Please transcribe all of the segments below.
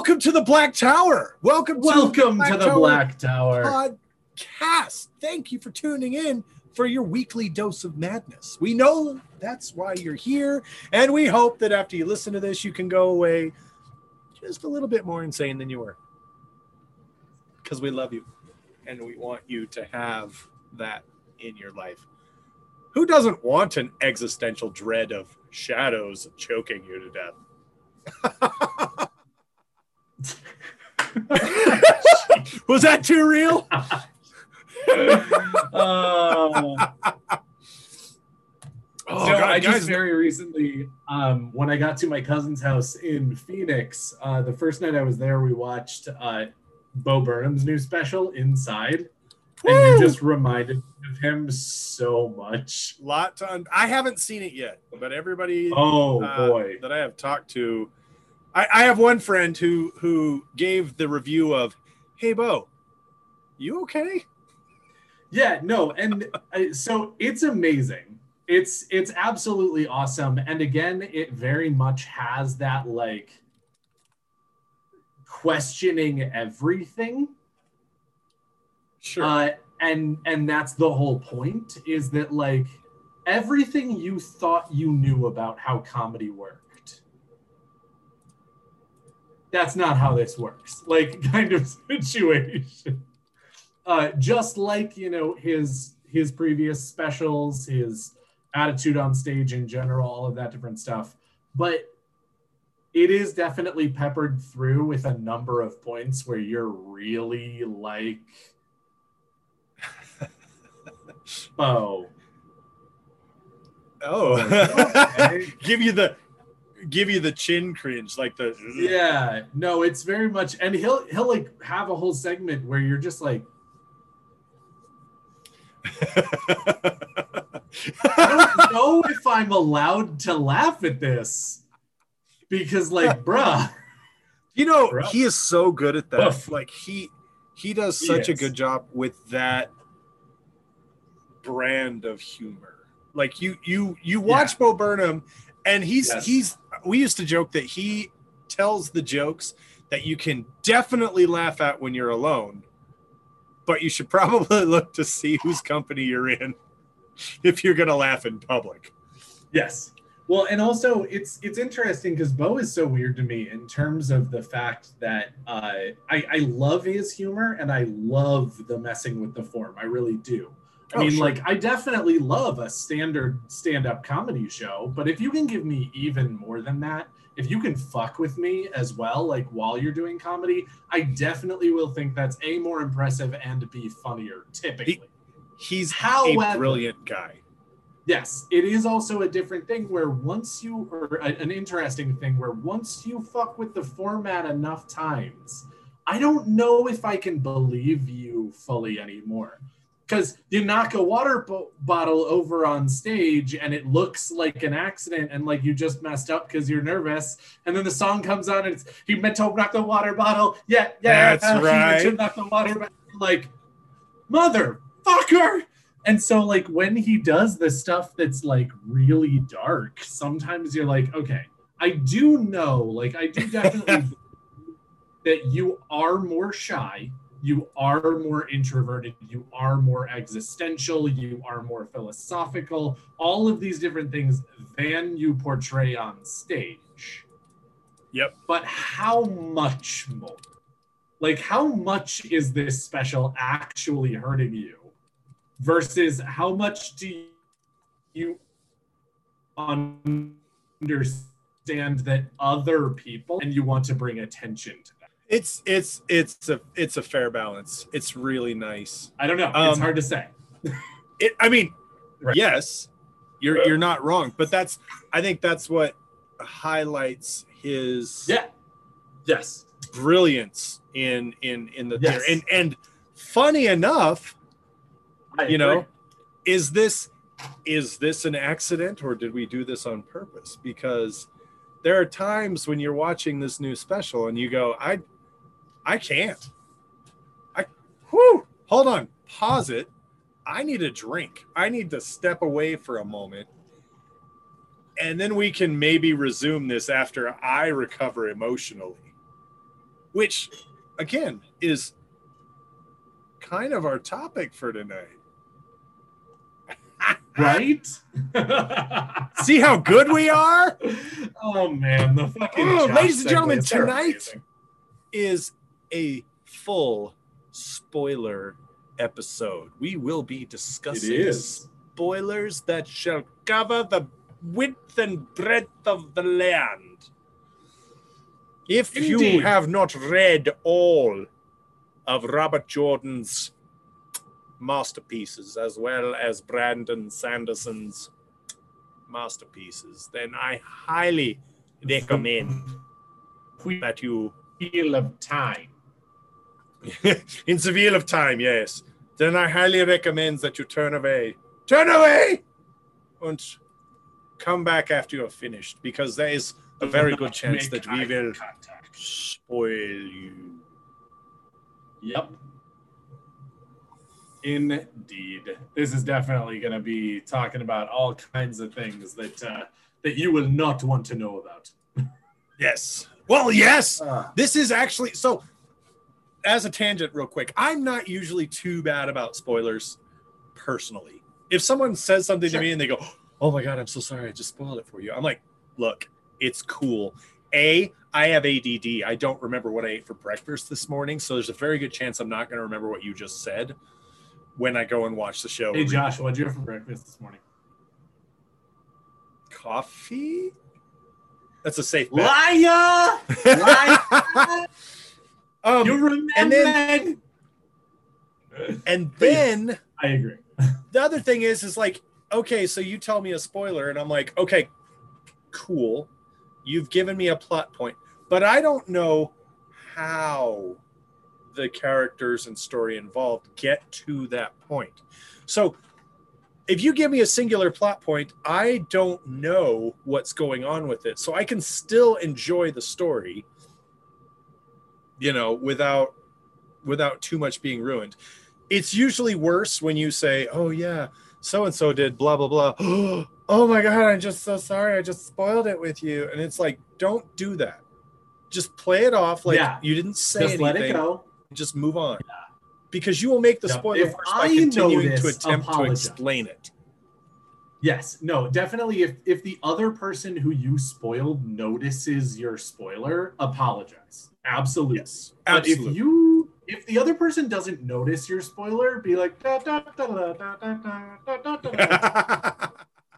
Welcome to the Black Tower. Welcome to the Black Tower podcast. Thank you for tuning in for your weekly dose of madness. We know that's why you're here, and we hope that after you listen to this, you can go away just a little bit more insane than you were. Because we love you, and we want you to have that in your life. Who doesn't want an existential dread of shadows choking you to death? Was that too real? I just very recently, when I got to my cousin's house in Phoenix, the first night I was there, we watched Bo Burnham's new special, Inside. Woo! And you just reminded me of him so much. I haven't seen it yet, but everybody that I have talked to, I have one friend who gave the review of, "Hey Bo, you okay?" Yeah, no, and so it's amazing. It's absolutely awesome, and again, it very much has that like questioning everything. Sure. And that's the whole point, is that like everything you thought you knew about how comedy worked, that's not how this works, like kind of situation. Just like, you know, his previous specials, his attitude on stage in general, all of that different stuff. But it is definitely peppered through with a number of points where you're really like, oh, okay. give you the chin cringe, like the no, it's very much, and he'll like have a whole segment where you're just like, I don't know if I'm allowed to laugh at this, because like bruh, he is so good at that. Oof. Like he does such a good job with that brand of humor. Like you watch Bo Burnham, and we used to joke that he tells the jokes that you can definitely laugh at when you're alone, but you should probably look to see whose company you're in if you're gonna laugh in public. Yes. Well, and also it's interesting because Bo is so weird to me in terms of the fact that I love his humor, and I love the messing with the form. I really do. I mean, like, I definitely love a standard stand-up comedy show, but if you can give me even more than that, if you can fuck with me as well, like while you're doing comedy, I definitely will think that's A, more impressive, and B, funnier, typically. He's a brilliant guy. Yes, it is also a different thing where an interesting thing where once you fuck with the format enough times, I don't know if I can believe you fully anymore. Because you knock a water bottle over on stage and it looks like an accident and like you just messed up because you're nervous. And then the song comes on and it's, he meant to knock the water bottle. Yeah, that's right. He meant to knock the water bottle. Like, motherfucker. And so like when he does the stuff that's like really dark, sometimes you're like, okay, I do definitely that you are more shy. You are more introverted, you are more existential, you are more philosophical, all of these different things than you portray on stage. Yep. But how much more? Like, how much is this special actually hurting you versus how much do you understand that other people and you want to bring attention to them? It's a fair balance. It's really nice. I don't know. It's hard to say. Yes, you're not wrong, but I think that's what highlights his brilliance in the theater. And funny enough, is this an accident or did we do this on purpose? Because there are times when you're watching this new special and you go, I can't. Hold on. Pause it. I need a drink. I need to step away for a moment. And then we can maybe resume this after I recover emotionally. which, again, is kind of our topic for tonight. Right? See how good we are? Oh, man. The fucking ladies and gentlemen, segues, they're tonight amazing. is a full spoiler episode. We will be discussing spoilers that shall cover the width and breadth of the land. If you Indeed. have not read all of Robert Jordan's masterpieces, as well as Brandon Sanderson's masterpieces, then I highly recommend that you Wheel of Time. in the wheel of time, yes. Then I highly recommend that you turn away, and come back after you're finished, because there is a very good chance that we will spoil you. Yep. Indeed. This is definitely going to be talking about all kinds of things that you will not want to know about. Yes. Well, yes. This is actually, so as a tangent real quick, I'm not usually too bad about spoilers personally. If someone says something to me and they go, oh my God, I'm so sorry, I just spoiled it for you. I'm like, look, it's cool. I have ADD. I don't remember what I ate for breakfast this morning. So there's a very good chance I'm not going to remember what you just said when I go and watch the show. Hey, Josh, what'd you have for breakfast this morning? Coffee? That's a safe bet. Liar! You remember? And then yes, I agree. The other thing is like, okay, so you tell me a spoiler and I'm like, okay, cool. You've given me a plot point, but I don't know how the characters and story involved get to that point. So if you give me a singular plot point, I don't know what's going on with it. So I can still enjoy the story, without too much being ruined. It's usually worse when you say, oh yeah, so-and-so did blah, blah, blah. Oh my God, I'm just so sorry. I just spoiled it with you. And it's like, don't do that. Just play it off like you didn't say anything. Let it go. Just move on. Yeah. Because you will make the spoiler worse by continuing to attempt to explain it. Yes. No, definitely. If the other person who you spoiled notices your spoiler, apologize. Absolutely. Yes. Absolutely. But if the other person doesn't notice your spoiler, be like, da, da, da, da, da, da, da, da, da.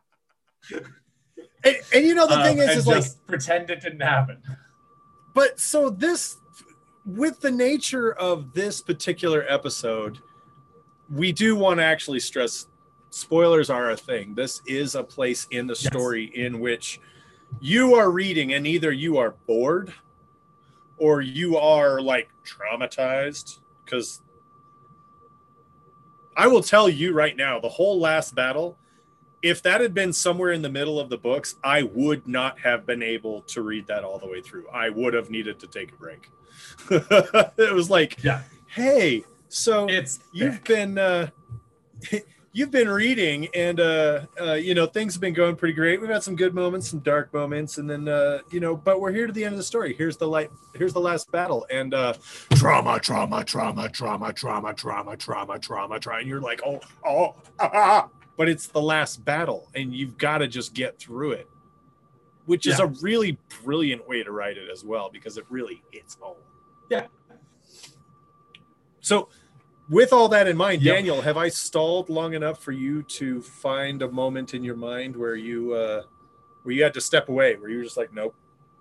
And the thing is like, pretend it didn't happen. But so with the nature of this particular episode, we do want to actually stress spoilers are a thing. This is a place in the story in which you are reading and either you are bored or you are like traumatized, because I will tell you right now, the whole last battle, if that had been somewhere in the middle of the books, I would not have been able to read that all the way through. I would have needed to take a break. It was like, hey, so you've been reading and things have been going pretty great. We've had some good moments, some dark moments, and then but we're here to the end of the story. Here's the last battle, and trauma, and you're like, but it's the last battle and you've got to just get through it, which is a really brilliant way to write it as well, because it really hits home. So with all that in mind, Daniel, have I stalled long enough for you to find a moment in your mind where you had to step away, where you were just like, nope?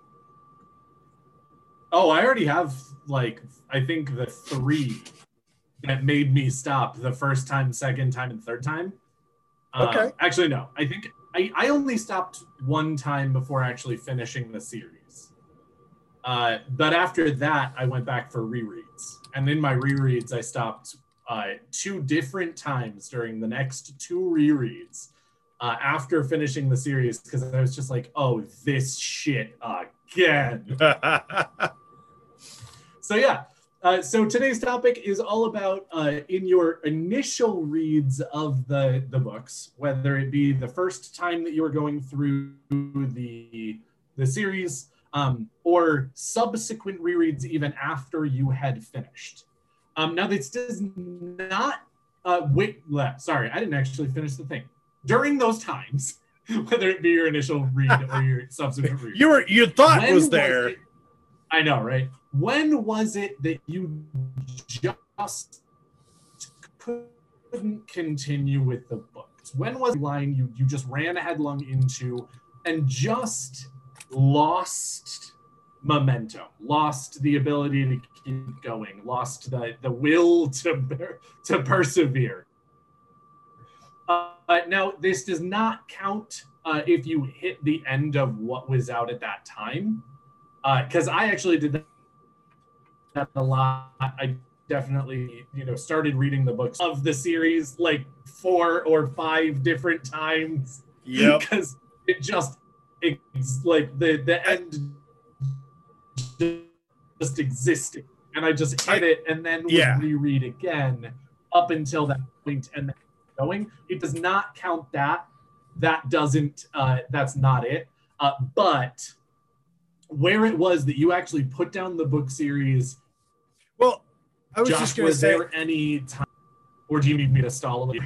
Oh, I already have, like, I think the 3 that made me stop the first time, second time, and third time. Okay. Actually, no. I think I only stopped one time before actually finishing the series. But after that, I went back for rereads. And in my rereads, I stopped 2 different times during the next 2 rereads after finishing the series, because I was just like, oh, this shit again. So today's topic is all about in your initial reads of the books, whether it be the first time that you were going through the series, or subsequent rereads even after you had finished. Now, this does not sorry, I didn't actually finish the thing. During those times, whether it be your initial read or your subsequent read, you thought when was there. I know, right? When was it that you just couldn't continue with the books? When was the line you just ran headlong into and just lost momentum, lost the ability to keep going, lost the will to persevere? Now, this does not count if you hit the end of what was out at that time, because I actually did that a lot. I definitely, started reading the books of the series like 4 or 5 different times. Yeah, because it's like the end just existed, and I just hit it and then would reread again up until that point and then going. It does not count that. That doesn't. That's not it. But where it was that you actually put down the book series. Well, I was Josh, just going to say, say, there any time, or do you need me to stall a little?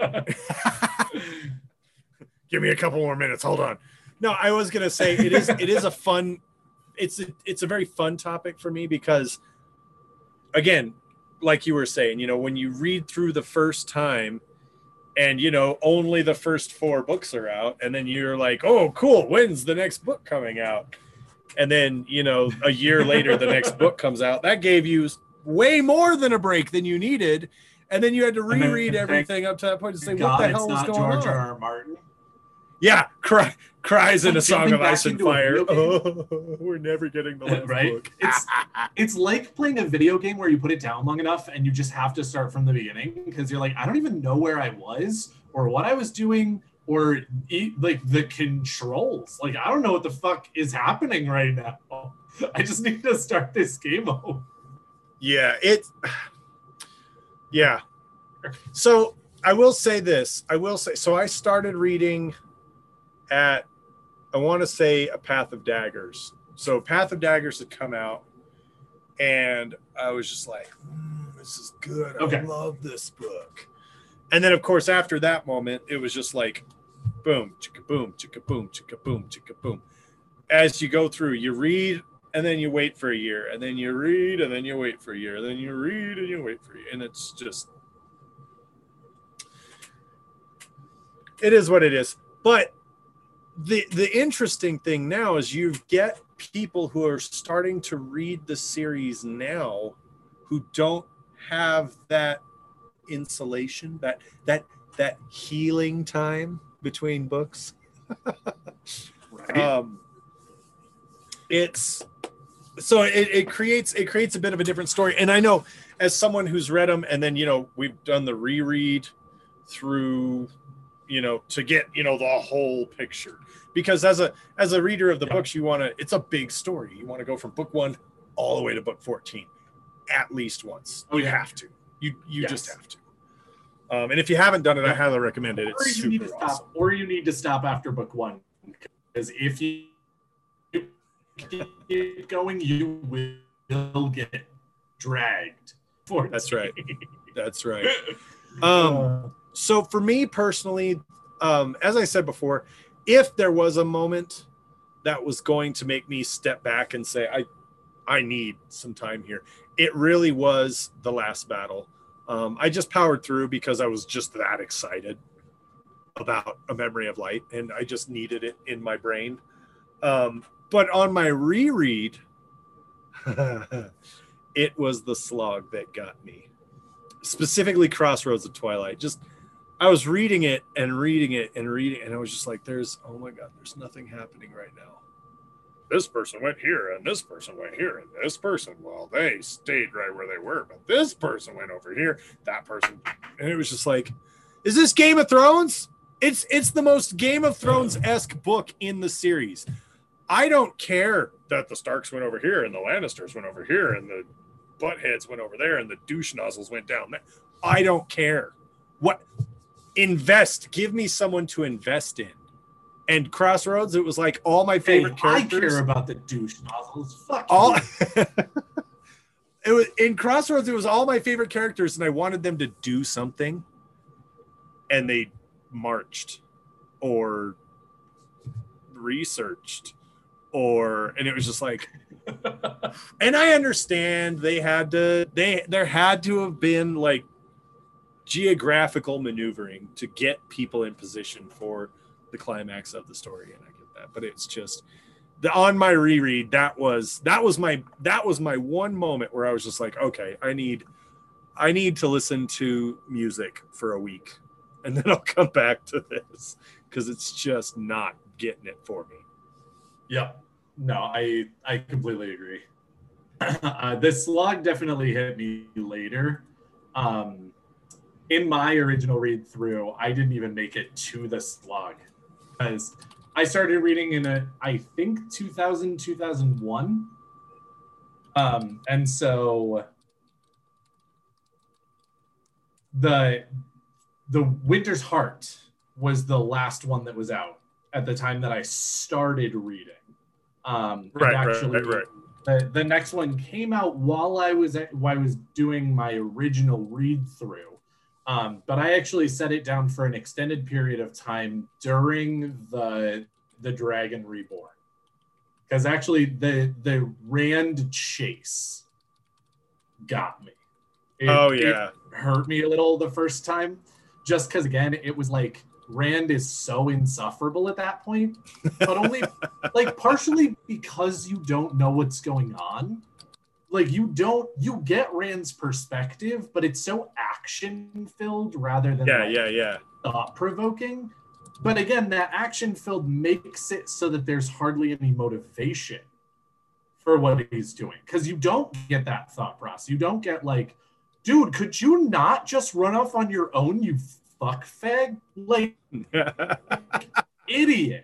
Give me a couple more minutes. Hold on. No, I was going to say it is a fun. It's a very fun topic for me because, again, like you were saying, when you read through the first time, and only the first 4 books are out, and then you're like, oh, cool, when's the next book coming out? And then, a year later, the next book comes out. That gave you way more than a break than you needed. And then you had to reread everything up to that point to say, what the hell was going on? George R. Martin. Yeah, cries in A Song of Ice and Fire. Oh, we're never getting the last book. It's like playing a video game where you put it down long enough and you just have to start from the beginning because you're like, I don't even know where I was or what I was doing or like the controls. Like, I don't know what the fuck is happening right now. I just need to start this game over. Yeah, yeah. So I will say this. So I started reading at, I want to say, A Path of Daggers. So Path of Daggers had come out, and I was just like, this is good. I love this book. And then, of course, after that moment, it was just like, boom, chicka boom, chicka boom, chicka boom, chicka boom. As you go through, you read, and then you wait for a year, and then you read, and then you wait for a year, and then you read, and you wait for a year. And it's just, it is what it is. But the interesting thing now is you get people who are starting to read the series now who don't have that insulation, that healing time between books. Right. It's so it creates a bit of a different story. And I know as someone who's read them, and then we've done the reread through, to get the whole picture, because as a reader of the books, it's a big story. You want to go from book 1 all the way to book 14 at least once. You have to. You just have to. And if you haven't done it, I highly recommend it. It's super awesome. Or you need to stop after book 1, because if you keep going, you will get dragged. That's right. That's right. So for me personally, as I said before, if there was a moment that was going to make me step back and say, I need some time here, it really was the last battle. I just powered through because I was just that excited about A Memory of Light, and I just needed it in my brain. But on my reread, it was the slog that got me. Specifically Crossroads of Twilight. I was reading it, and I was just like, oh my God, there's nothing happening right now. This person went here, and this person went here, and this person, well, they stayed right where they were, but this person went over here, that person, and it was just like, is this Game of Thrones? It's the most Game of Thrones-esque book in the series. I don't care that the Starks went over here, and the Lannisters went over here, and the Buttheads went over there, and the douche nozzles went down there. I don't care. Give me someone to invest in. And Crossroads, it was like all my favorite characters. I care about the douche nozzles. Fuck all you. It was in Crossroads, it was all my favorite characters, and I wanted them to do something, and they marched or researched and it was just like and I understand there had to have been like geographical maneuvering to get people in position for the climax of the story, and I get that, but it's just on my reread, that was my one moment where I was just like, okay, I need to listen to music for a week, and then I'll come back to this because it's just not getting it for me. Yep. No, I completely agree. This slog definitely hit me later. In my original read through, I didn't even make it to the slog because I started reading in I think 2001. And so the Winter's Heart was the last one that was out at the time that I started reading. Right. The next one came out while I was doing my original read through. But I actually set it down for an extended period of time during the Dragon Reborn. Because actually the Rand chase got me. It hurt me a little the first time. Just because, again, it was like Rand is so insufferable at that point, but only like partially because you don't know what's going on. Like you get Rand's perspective, but it's so action filled rather than thought provoking. But again, that action filled makes it so that there's hardly any motivation for what he's doing, because you don't get that thought process. You don't get like, dude, could you not just run off on your own, you fuck fag? Like, idiot.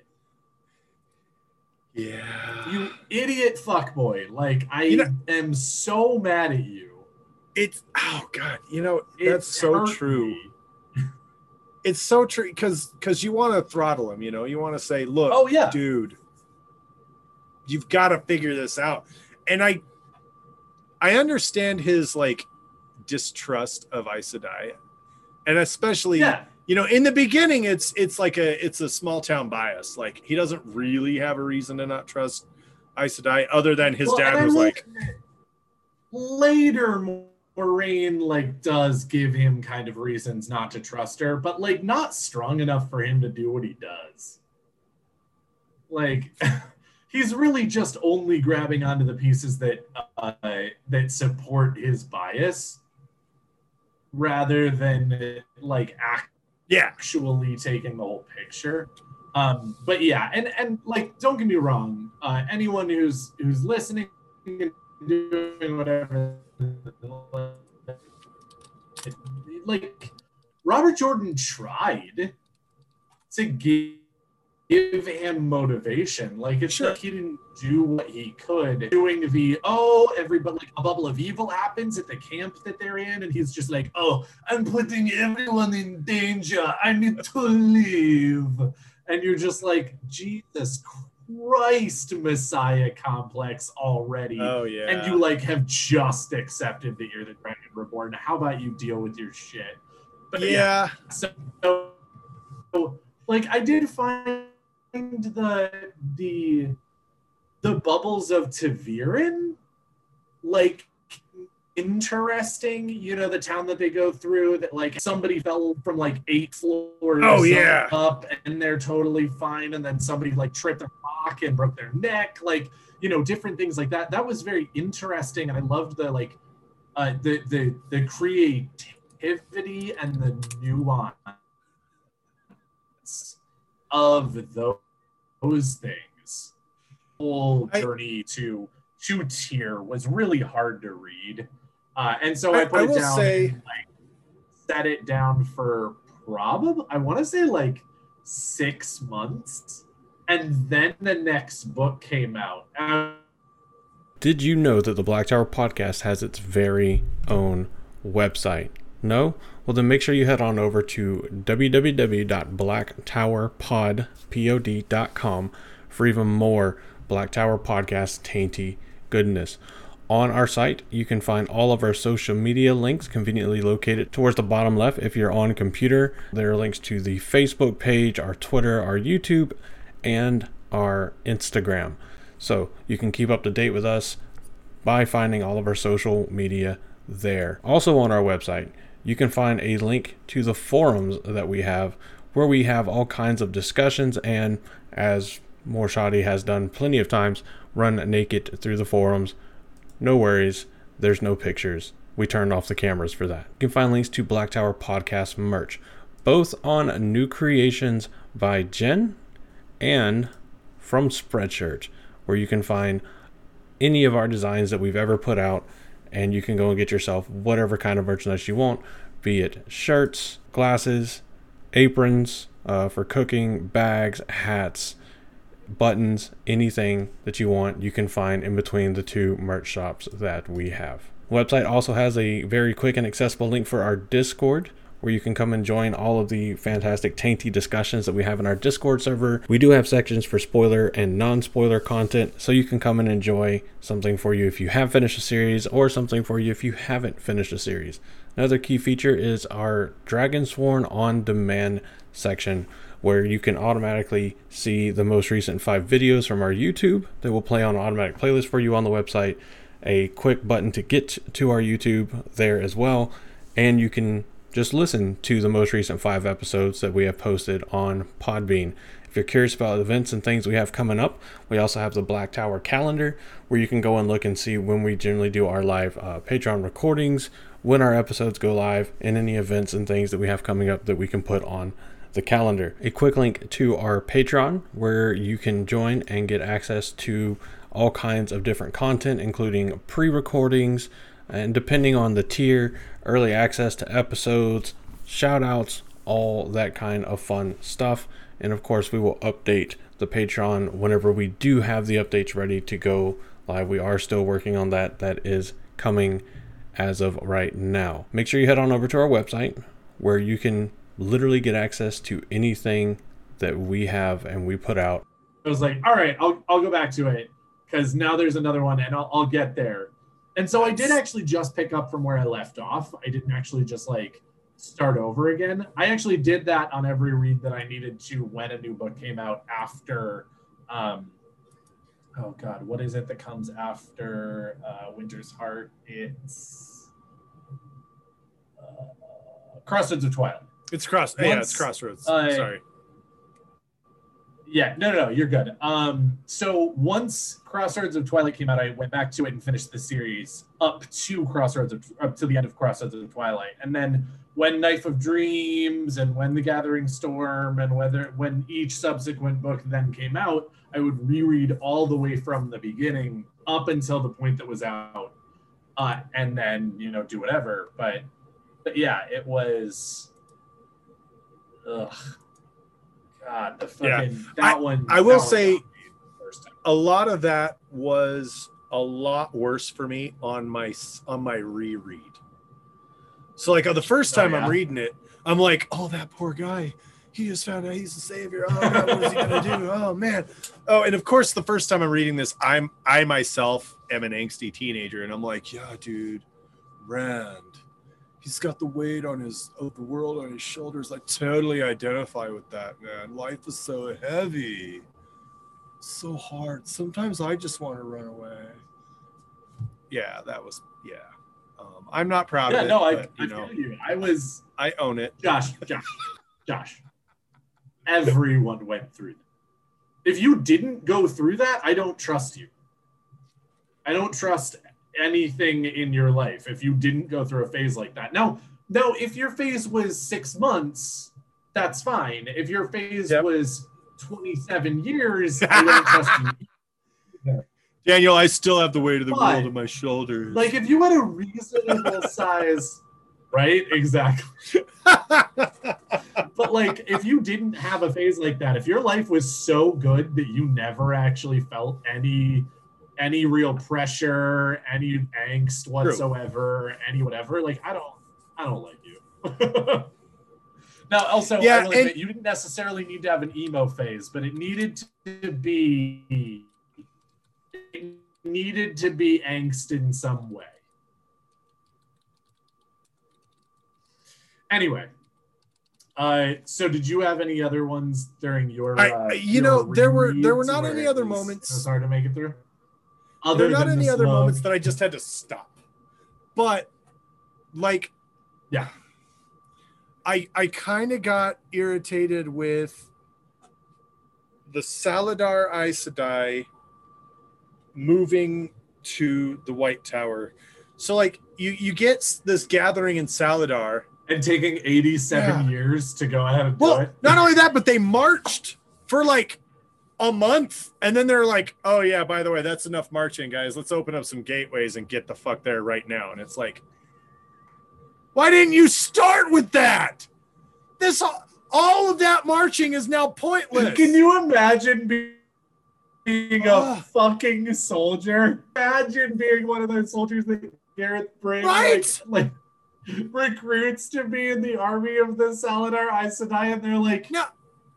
Yeah. You idiot fuckboy. Like, I am so mad at you. It's, oh God, that's so true. It's so true because you want to throttle him, you want to say, look, dude, you've got to figure this out. And I understand his like distrust of Aes Sedai. And especially, in the beginning, it's a small town bias. Like he doesn't really have a reason to not trust Aes Sedai other than his dad was like. Later, Moraine like does give him kind of reasons not to trust her, but like not strong enough for him to do what he does. Like he's really just only grabbing onto the pieces that support his bias, rather than like actually taking the whole picture. But yeah, and like don't get me wrong, anyone who's listening and doing whatever, like Robert Jordan tried to give him motivation. Like it's like he didn't do what he could doing everybody, like a bubble of evil happens at the camp that they're in, and he's just like, I'm putting everyone in danger, I need to leave. And you're just like, Jesus Christ, Messiah complex already. Oh yeah. And you like have just accepted that you're the Dragon Reborn. How about you deal with your shit? But yeah. So like I did find the bubbles of Taviran like interesting. The town that they go through, that like somebody fell from like 8 floors up and they're totally fine, and then somebody like tripped a rock and broke their neck, like different things like that. That was very interesting, and I loved the like the creativity and the nuance of those things. Whole journey to Tyr was really hard to read, and so I put it down. Set it down for probably, I want to say like 6 months, and then the next book came out. Did you know that the Black Tower Podcast has its very own website? No? Well, then make sure you head on over to www.blacktowerpod.com for even more Black Tower Podcast tainty goodness. On our site, you can find all of our social media links conveniently located towards the bottom left if you're on computer. There are links to the Facebook page, our Twitter, our YouTube, and our Instagram. So you can keep up to date with us by finding all of our social media there. Also on our website, you can find a link to the forums that we have, where we have all kinds of discussions and, as Morshadi has done plenty of times, run naked through the forums. No worries, there's no pictures. We turned off the cameras for that. You can find links to Black Tower Podcast merch, both on New Creations by Jen and from Spreadshirt, where you can find any of our designs that we've ever put out, and you can go and get yourself whatever kind of merchandise you want, be it shirts, glasses, aprons for cooking, bags, hats, buttons, anything that you want, you can find in between the two merch shops that we have. The website also has a very quick and accessible link for our Discord, where you can come and join all of the fantastic tainty discussions that we have in our Discord server. We do have sections for spoiler and non-spoiler content, so you can come and enjoy something for you if you have finished a series, or something for you if you haven't finished a series. Another key feature is our Dragonsworn On Demand section, where you can automatically see the most recent 5 videos from our YouTube that will play on an automatic playlist for you on the website, a quick button to get to our YouTube there as well, and you can just listen to the most recent 5 episodes that we have posted on Podbean. If you're curious about events and things we have coming up, we also have the Black Tower calendar, where you can go and look and see when we generally do our live Patreon recordings, when our episodes go live, and any events and things that we have coming up that we can put on the calendar. A quick link to our Patreon, where you can join and get access to all kinds of different content, including pre-recordings, and depending on the tier, early access to episodes, shout outs, all that kind of fun stuff. And of course, we will update the Patreon whenever we do have the updates ready to go live. We are still working on that. That is coming as of right now. Make sure you head on over to our website, where you can literally get access to anything that we have and we put out. I was like, all right, I'll go back to it, because now there's another one, and I'll get there. And so I did actually just pick up from where I left off. I didn't actually just like start over again. I actually did that on every read that I needed to when a new book came out after oh god, what is it that comes after Winter's Heart? It's Crossroads of Twilight. It's Crossroads. Sorry. Yeah, no, you're good. So once Crossroads of Twilight came out, I went back to it and finished the series up to the end of Crossroads of Twilight. And then when Knife of Dreams and when The Gathering Storm and when each subsequent book then came out, I would reread all the way from the beginning up until the point that was out, and then do whatever. But yeah, it was. Ugh. God, the fucking that one. I will say, a lot of that was a lot worse for me on my reread. So like the first time I'm reading it, I'm like, oh, that poor guy, he just found out he's the savior. Oh God, what is he gonna do? Oh man. Oh, and of course, the first time I'm reading this, I myself am an angsty teenager, and I'm like, yeah, dude, Rand. He's got the weight of the world on his shoulders. I totally identify with that, man. Life is so heavy, so hard. Sometimes I just want to run away. Yeah, that was I'm not proud of it. No, I feel you. I own it. Josh. Everyone went through that. If you didn't go through that, I don't trust you. I don't trust anything in your life if you didn't go through a phase like that. No, if your phase was 6 months, that's fine. If your phase was 27 years, I don't trust you. Daniel, I still have the weight of the world on my shoulders. Like, if you had a reasonable size, right? Exactly. But like, if you didn't have a phase like that, if your life was so good that you never actually felt any real pressure, any angst whatsoever, any whatever, like, I I don't like you. Now, also, Yeah, I will admit, you didn't necessarily need to have an emo phase, but it needed to be angst in some way. Anyway, so did you have any other ones during your? There were not any other moments. So hard to make it through. There were not any other moments that I just had to stop. But, like, yeah, I kind of got irritated with the Saladar Aes Sedai moving to the White Tower. So, like, you get this gathering in Saladar. And taking 87 years to go ahead and do it. Not only that, but they marched for, like, a month. And then they're like, oh, yeah, by the way, that's enough marching, guys. Let's open up some gateways and get the fuck there right now. And it's like, why didn't you start with that? All of that marching is now pointless. Can you imagine being a fucking soldier? Imagine being one of those soldiers that Gareth Brand like recruits to be in the army of the Saladar Aes Sedai, and they're like, no,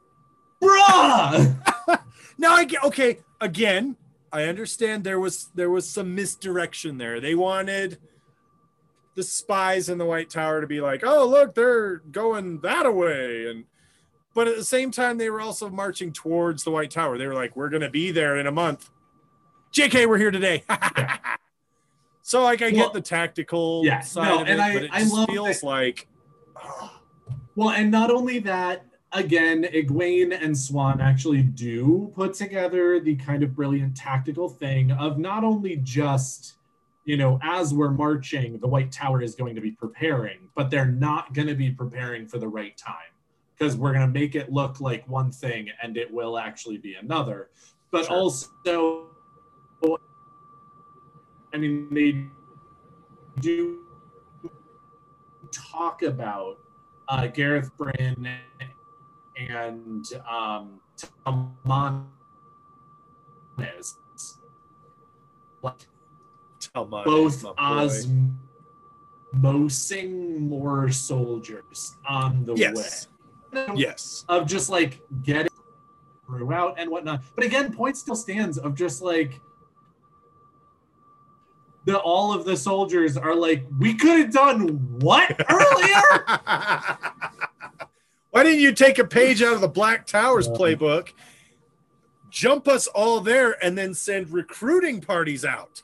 bruh. Now I get again. I understand there was some misdirection there. They wanted the spies in the White Tower to be like, oh, look, they're going that way. But at the same time, they were also marching towards the White Tower. They were like, we're going to be there in a month. JK, we're here today. So, like, I get the tactical side of it, but it just feels like... Well, and not only that, again, Egwene and Swan actually do put together the kind of brilliant tactical thing of not only just... as we're marching, the White Tower is going to be preparing, but they're not going to be preparing for the right time because we're going to make it look like one thing and it will actually be another. But also, I mean, they do talk about Gareth Bryn and Talmanes. Both osmosing more soldiers on the way. Yes. Of just like getting throughout and whatnot. But again, point still stands of just like all of the soldiers are like, we could have done what earlier? Why didn't you take a page out of the Black Towers playbook, jump us all there, and then send recruiting parties out?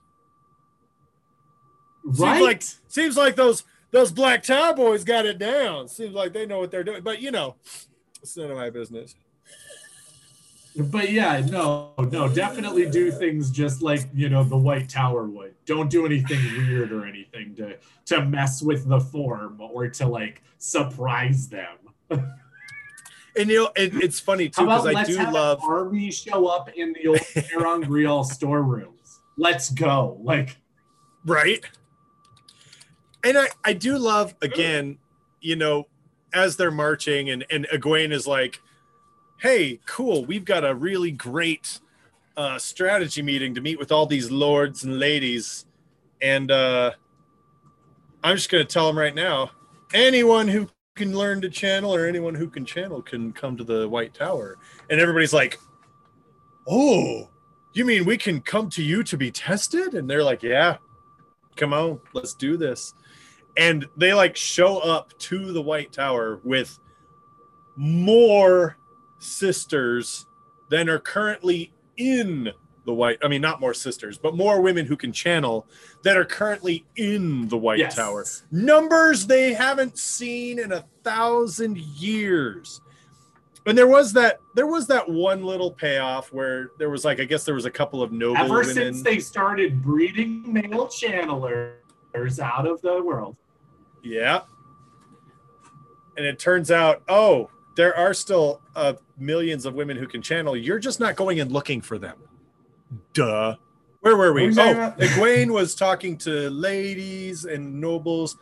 Right. Seems like those Black Tower boys got it down. Seems like they know what they're doing. But it's none of my business. But yeah, no, definitely do things just like the White Tower would. Don't do anything weird or anything to mess with the form or to like surprise them. And it's funny too because I do love an army show up in the old Erangrial storerooms. Let's go, right. And I do love, again, as they're marching and Egwene is like, hey, cool, we've got a really great strategy meeting to meet with all these lords and ladies. And I'm just going to tell them right now, anyone who can learn to channel or anyone who can channel can come to the White Tower. And everybody's like, oh, you mean we can come to you to be tested? And they're like, yeah, come on, let's do this. And they show up to the White Tower with more sisters than are currently in the not more sisters, but more women who can channel that are currently in the White Tower. Numbers they haven't seen in 1,000 years. And there was that one little payoff where there was I guess there was a couple of noble women. Ever since they started breeding male channelers out of the world. Yeah. And it turns out, there are still millions of women who can channel. You're just not going and looking for them. Duh. Where were we? Egwene was talking to ladies and nobles.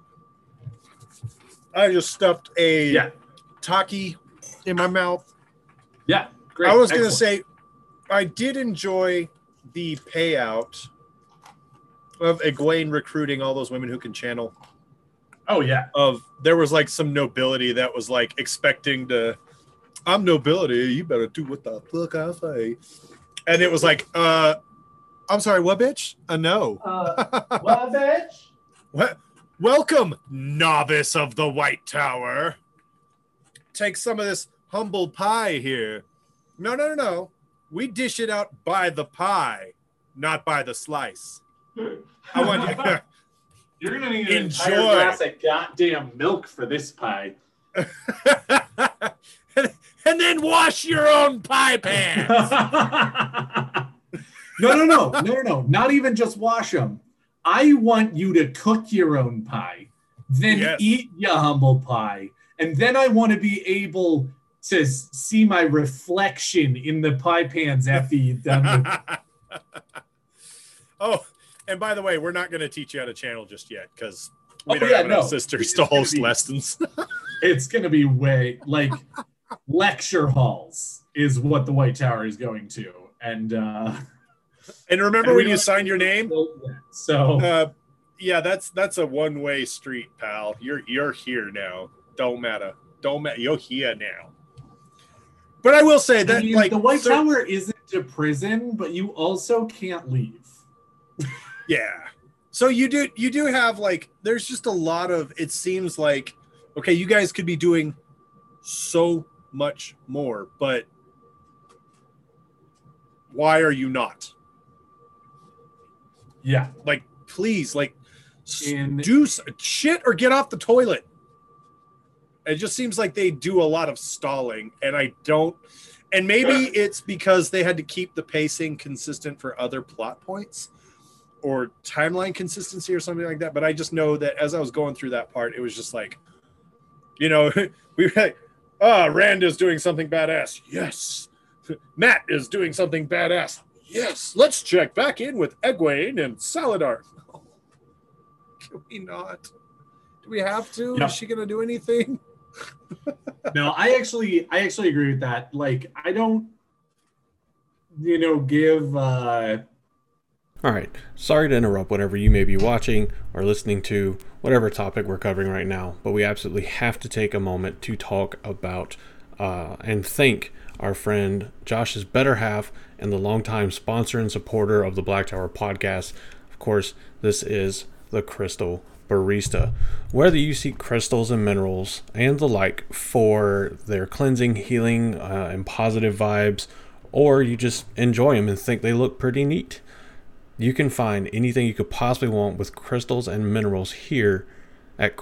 I just stuffed a taki in my mouth. Yeah, great. I was going to say, I did enjoy the payout of Egwene recruiting all those women who can channel. Oh yeah. There was like some nobility that was like expecting to, I'm nobility, you better do what the fuck I say. And it was like, I'm sorry, what bitch? No. What bitch? What? Welcome, novice of the White Tower. Take some of this humble pie here. No. We dish it out by the pie, not by the slice. I want you. You're gonna need an Enjoy. entire glass of goddamn milk for this pie. and then wash your own pie pans. No. Not even just wash them. I want you to cook your own pie, then eat your humble pie, and then I want to be able to see my reflection in the pie pans after you've done it. Oh, and by the way, we're not going to teach you how to channel just yet because we don't have enough sisters to host lessons. It's going to be way like lecture halls is what the White Tower is going to, and remember when you signed your name? So yeah, that's a one-way street, pal. You're here now. Don't matter. You're here now. But I will say that the White Tower isn't a prison, but you also can't leave. Yeah. So you do have like there's just a lot of, it seems like, okay, you guys could be doing so much more, but why are you not? Yeah. Like, please, like, do shit or get off the toilet. It just seems like they do a lot of stalling, and and maybe it's because they had to keep the pacing consistent for other plot points or timeline consistency or something like that. But I just know that as I was going through that part, it was just like, we were like, Rand is doing something badass. Yes. Matt is doing something badass. Yes. Let's check back in with Egwene and Saladar. Can we not? Do we have to? Yeah. Is she going to do anything? No, I actually agree with that. Like, I don't, give. All right. Sorry to interrupt whatever you may be watching or listening to, whatever topic we're covering right now, but we absolutely have to take a moment to talk about and thank our friend Josh's better half and the longtime sponsor and supporter of the Black Tower podcast. Of course, this is the Crystal Barista. Whether you seek crystals and minerals and the like for their cleansing, healing, and positive vibes, or you just enjoy them and think they look pretty neat, you can find anything you could possibly want with crystals and minerals here at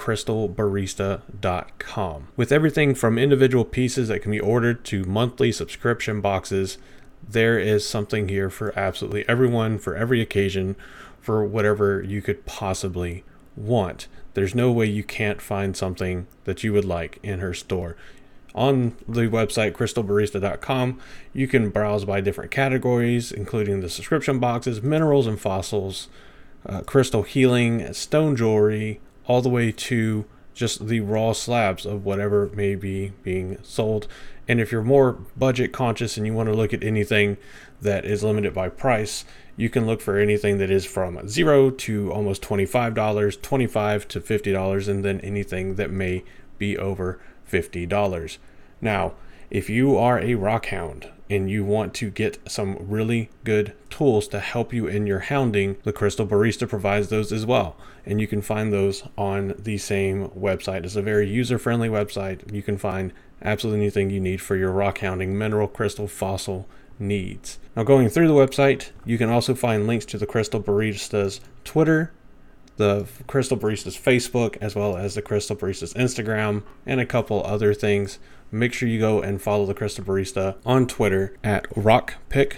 crystalbarista.com. With everything from individual pieces that can be ordered to monthly subscription boxes, there is something here for absolutely everyone, for every occasion, for whatever you could possibly want. There's no way you can't find something that you would like in her store. On the website crystalbarista.com, you can browse by different categories, including the subscription boxes, minerals and fossils, crystal healing, stone jewelry, all the way to just the raw slabs of whatever may be being sold. And if you're more budget conscious and you want to look at anything that is limited by price, you can look for anything that is from $0 to almost $25, $25 to $50, and then anything that may be over $50. Now, if you are a rock hound and you want to get some really good tools to help you in your hounding, the Crystal Barista provides those as well. And you can find those on the same website. It's a very user-friendly website. You can find absolutely anything you need for your rock hounding, mineral, crystal, fossil needs. Now, going through the website, you can also find links to the Crystal Barista's Twitter, the Crystal Barista's Facebook, as well as the Crystal Barista's Instagram, and a couple other things. Make sure you go and follow the Crystal Barista on Twitter at RockPick,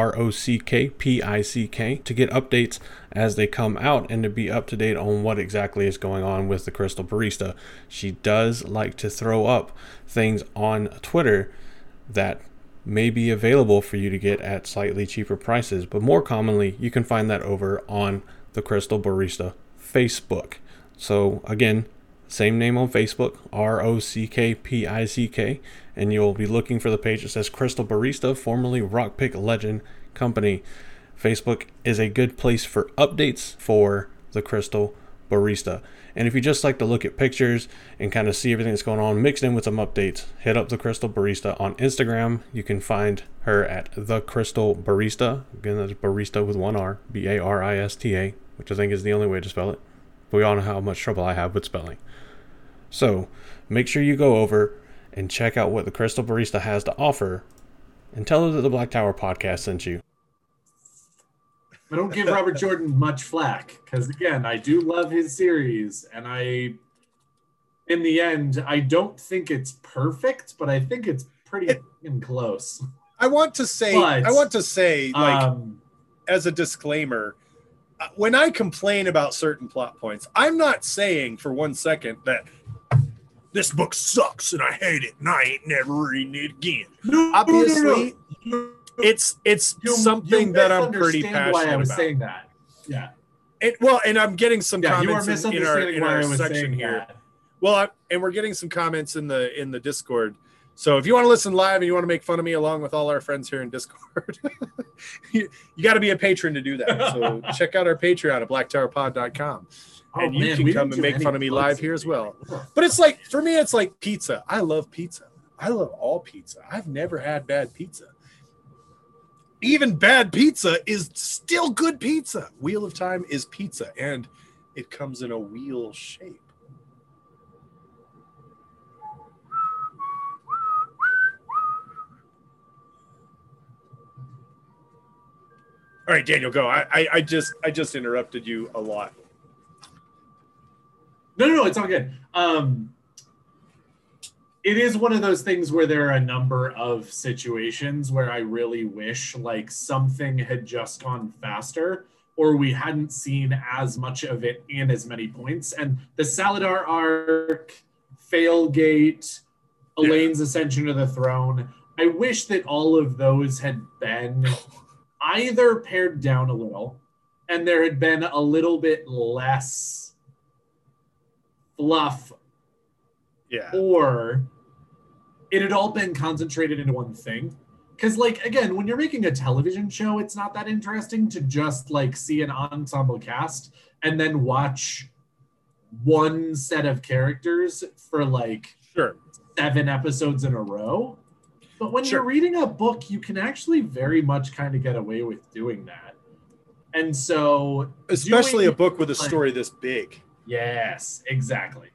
RockPick, to get updates as they come out and to be up to date on what exactly is going on with the Crystal Barista. She does like to throw up things on Twitter that may be available for you to get at slightly cheaper prices, but more commonly you can find that over on the Crystal Barista Facebook. So again, same name on Facebook, RockPick, and you'll be looking for the page that says Crystal Barista, formerly Rockpick Legend Company. Facebook is a good place for updates for the Crystal Barista. And if you just like to look at pictures and kind of see everything that's going on mixed in with some updates, hit up the Crystal Barista on Instagram. You can find her at the Crystal Barista. Again, that's barista with one R, Barista, which I think is the only way to spell it. But we all know how much trouble I have with spelling. So make sure you go over and check out what the Crystal Barista has to offer, and tell her that the Black Tower podcast sent you. I don't give Robert Jordan much flack because, again, I do love his series, and in the end, I don't think it's perfect, but I think it's pretty close. I want to say, like, as a disclaimer, when I complain about certain plot points, I'm not saying for 1 second that this book sucks and I hate it and I ain't never reading it again. Obviously, it's something that I'm pretty passionate why I was about. Saying that. Yeah. And I'm getting some comments in our section here. That. Well, and we're getting some comments in the Discord. So if you want to listen live and you want to make fun of me along with all our friends here in Discord, you got to be a patron to do that. So check out our Patreon at blacktowerpod.com. And you can come and make fun of me live here as well. But it's like, for me, it's like pizza. I love pizza. I love all pizza. I've never had bad pizza. Even bad pizza is still good pizza. Wheel of Time is pizza, and it comes in a wheel shape. All right, Daniel, go. I just interrupted you a lot. No, it's all good. It is one of those things where there are a number of situations where I really wish like something had just gone faster, or we hadn't seen as much of it in as many points. And the Saladar arc, Failgate, Elaine's ascension to the throne, I wish that all of those had been either pared down a little and there had been a little bit less fluff, or it had all been concentrated into one thing. Because, like, again, when you're making a television show, it's not that interesting to just, like, see an ensemble cast and then watch one set of characters for, like, 7 episodes in a row. But when you're reading a book, you can actually very much kind of get away with doing that. And so... Especially a book with a story this big. Yes, exactly.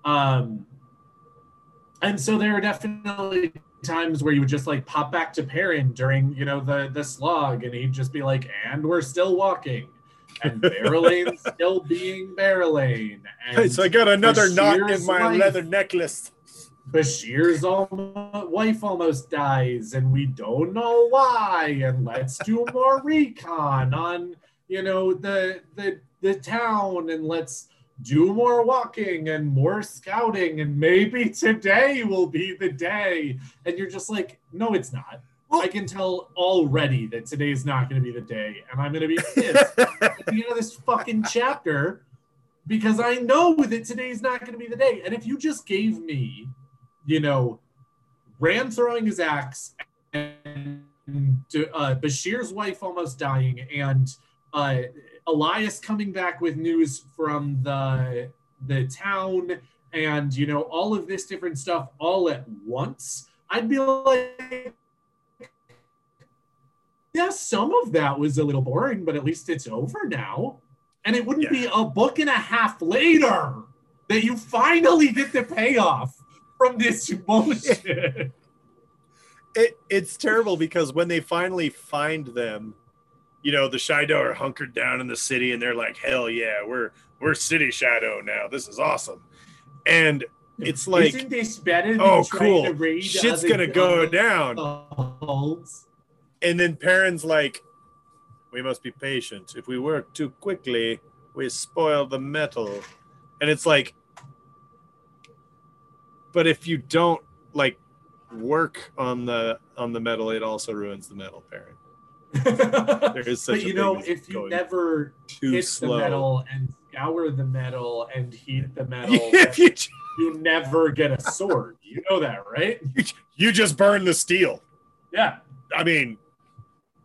And so there are definitely times where you would just like pop back to Perrin during, you know, the slog, and he'd just be like, and we're still walking. And Barrelane's still being Barrelane. And so I got another knot in my leather necklace. Bashir's wife almost dies, and we don't know why. And let's do more recon on, you know, the town, and let's do more walking and more scouting, and maybe today will be the day. And you're just like, no, it's not. I can tell already that today's not going to be the day, and I'm going to be pissed at the end of this fucking chapter because I know that today's not going to be the day. And if you just gave me, you know, Rand throwing his axe and Bashir's wife almost dying, and Elias coming back with news from the town, and, you know, all of this different stuff all at once, I'd be like, yeah, some of that was a little boring, but at least it's over now. And it wouldn't be a book and a half later that you finally get the payoff from this bullshit. It's terrible because when they finally find them, you know, the Shaido are hunkered down in the city, and they're like, hell yeah, we're City Shadow now. This is awesome. And it's like, isn't this better than oh, trying cool. to raid Shit's going to go down. Holds? And then Perrin's like, we must be patient. If we work too quickly, we spoil the metal. And it's like, but if you don't like work on the metal, it also ruins the metal, Perrin. There is such but you know, if you never hit the metal and scour the metal and heat the metal, you never get a sword. You know that, right? You just burn the steel. Yeah. I mean,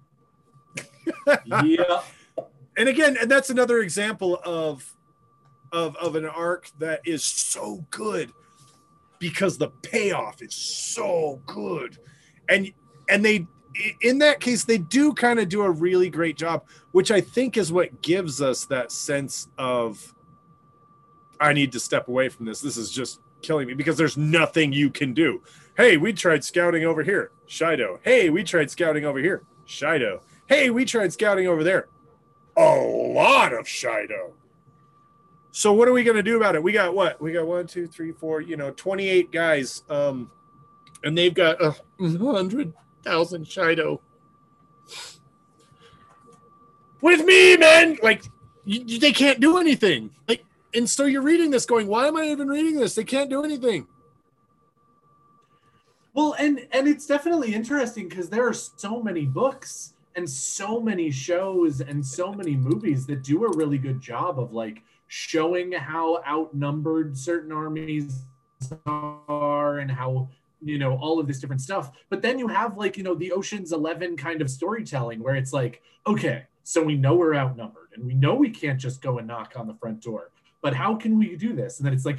yeah. And again, and that's another example of of an arc that is so good because the payoff is so good. And they, in that case, they do kind of do a really great job, which I think is what gives us that sense of, I need to step away from this. This is just killing me because there's nothing you can do. Hey, we tried scouting over here. Shido. Hey, we tried scouting over here. Shido. Hey, we tried scouting over there. A lot of Shido. So what are we going to do about it? We got what? We got 1, 2, 3, 4, 28 guys. And they've got 100,000 Shido. With me, man. Like, they can't do anything. Like, and so you're reading this going, why am I even reading this? They can't do anything. Well, and it's definitely interesting because there are so many books and so many shows and so many movies that do a really good job of like showing how outnumbered certain armies are and how, all of this different stuff. But then you have like, the Ocean's 11 kind of storytelling where it's like, okay, so we know we're outnumbered and we know we can't just go and knock on the front door. But how can we do this? And then it's like,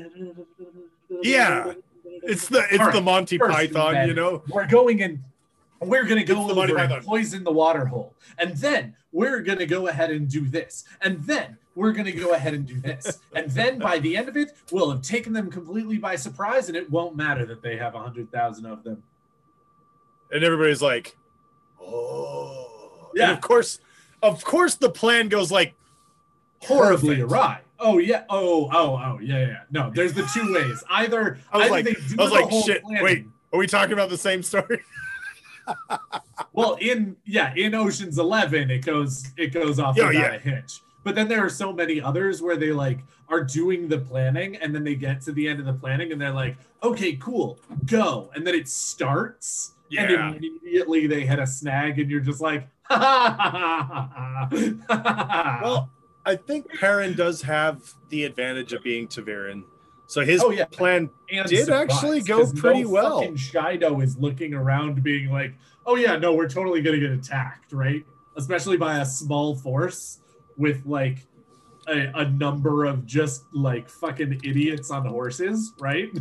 yeah, it's the Monty Python, We're going and we're going to go over and poison the water hole. And then we're going to go ahead and do this. And then we're going to go ahead and do this. And then by the end of it, we'll have taken them completely by surprise and it won't matter that they have 100,000 of them. And everybody's like, oh. Yeah. And of course the plan goes like horribly awry. Oh yeah. Oh yeah. No, there's the two ways. Either I was like, shit. Planning. Wait, are we talking about the same story? Well, in Ocean's 11, it goes off without a hitch. But then there are so many others where they like are doing the planning, and then they get to the end of the planning, and they're like, okay, cool, go, and then it starts, and immediately they hit a snag, and you're just like, ha ha ha ha. Well, I think Perrin does have the advantage of being Ta'Veren. So his plan did actually go pretty well. Fucking Shido is looking around being like, oh yeah, no, we're totally going to get attacked, right? Especially by a small force with like a number of just like fucking idiots on horses, right?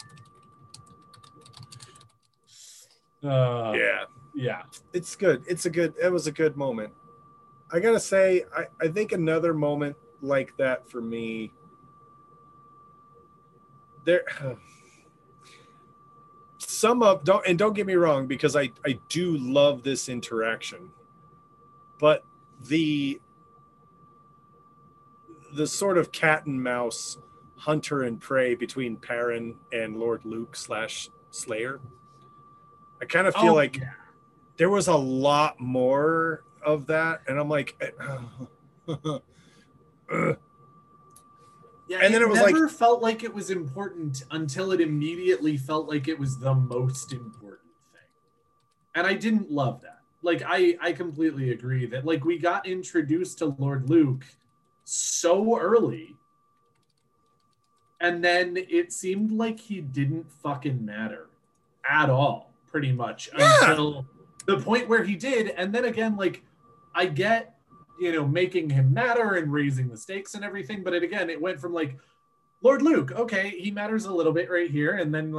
Yeah. It's good. It was a good moment. I gotta say, I think another moment like that for me, don't get me wrong, because I do love this interaction, but the sort of cat and mouse hunter and prey between Perrin and Lord Luke / Slayer, I kind of feel there was a lot more of that, and I'm like, yeah, and then it was never felt like it was important until it immediately felt like it was the most important thing, and I didn't love that. Like, I completely agree that like we got introduced to Lord Luke so early, and then it seemed like he didn't fucking matter at all, pretty much, until the point where he did. And then again, like, I get, making him matter and raising the stakes and everything, but it went from like, Lord Luke, okay, he matters a little bit right here, and then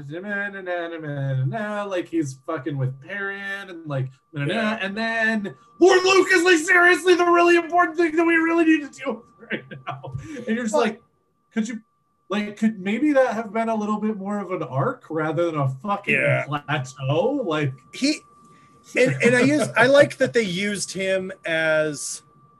like he's fucking with Perrin, and like, and then Lord Luke is like seriously the really important thing that we really need to do right now. And you're just like, could maybe that have been a little bit more of an arc rather than a fucking plateau? Like and I like that they used him as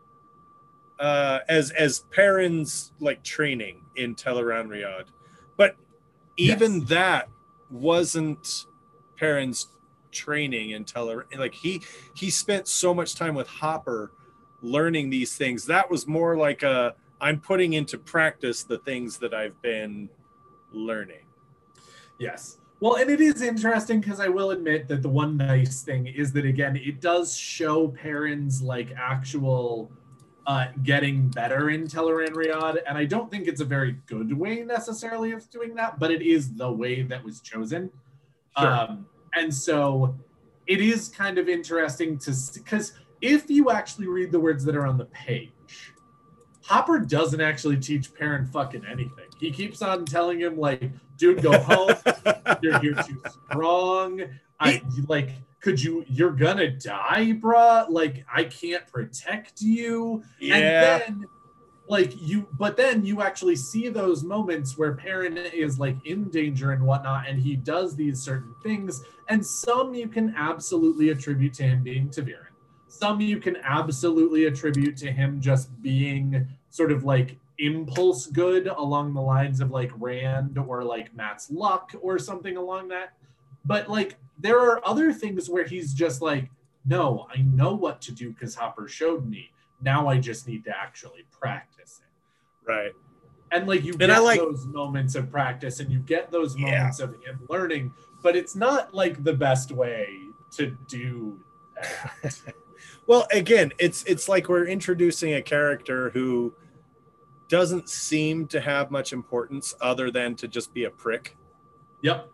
Perrin's like training in Tel'aran'rhiod, but even that wasn't Perrin's training in Tel'aran'rhiod. Like he spent so much time with Hopper learning these things. That was more like I'm putting into practice the things that I've been learning. Yes. Well, and it is interesting because I will admit that the one nice thing is that, again, it does show Perrin's like actual getting better in Tel'aran'rhiod, and I don't think it's a very good way necessarily of doing that, but it is the way that was chosen. Sure. And so it is kind of interesting to see, because if you actually read the words that are on the page, Hopper doesn't actually teach Perrin fucking anything. He keeps on telling him, like, dude, go home. You're too strong. You're gonna die, bruh. Like, I can't protect you. Yeah. And then, but then you actually see those moments where Perrin is, like, in danger and whatnot, and he does these certain things, and some you can absolutely attribute to him being ta'veren. Some you can absolutely attribute to him just being sort of like impulse good along the lines of like Rand or like Matt's luck or something along that. But like there are other things where he's just like, no, I know what to do because Hopper showed me. Now I just need to actually practice it. Right. And like you get those moments of practice and you get those moments of him learning, but it's not like the best way to do that. Well, again, it's like we're introducing a character who doesn't seem to have much importance other than to just be a prick. Yep.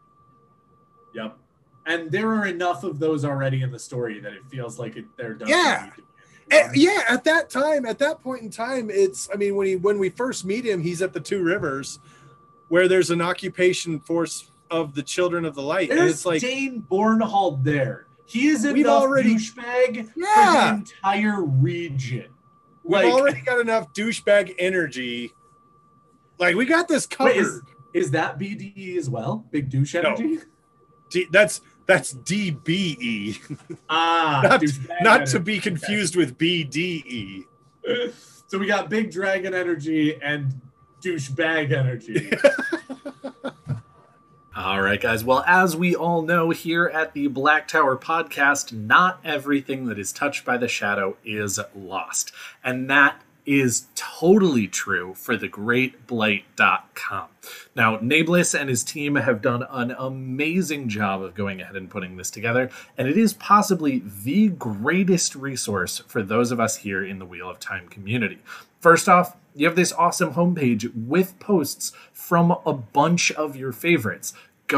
And there are enough of those already in the story that it feels like there doesn't need to be. At that point in time, when we first meet him, he's at the Two Rivers, where there's an occupation force of the Children of the Light. There's and it's like Dane Bornhald there. He is enough douchebag for the entire region. We've already got enough douchebag energy. Like, we got this covered. Wait, is that BDE as well? Big douche energy? No. That's DBE. Not to be confused with BDE. So we got big dragon energy and douchebag energy. All right, guys. Well, as we all know here at the Black Tower podcast, not everything that is touched by the shadow is lost. And that is totally true for thegreatblight.com. Now, Nablus and his team have done an amazing job of going ahead and putting this together, and it is possibly the greatest resource for those of us here in the Wheel of Time community. First off, you have this awesome homepage with posts from a bunch of your favorites.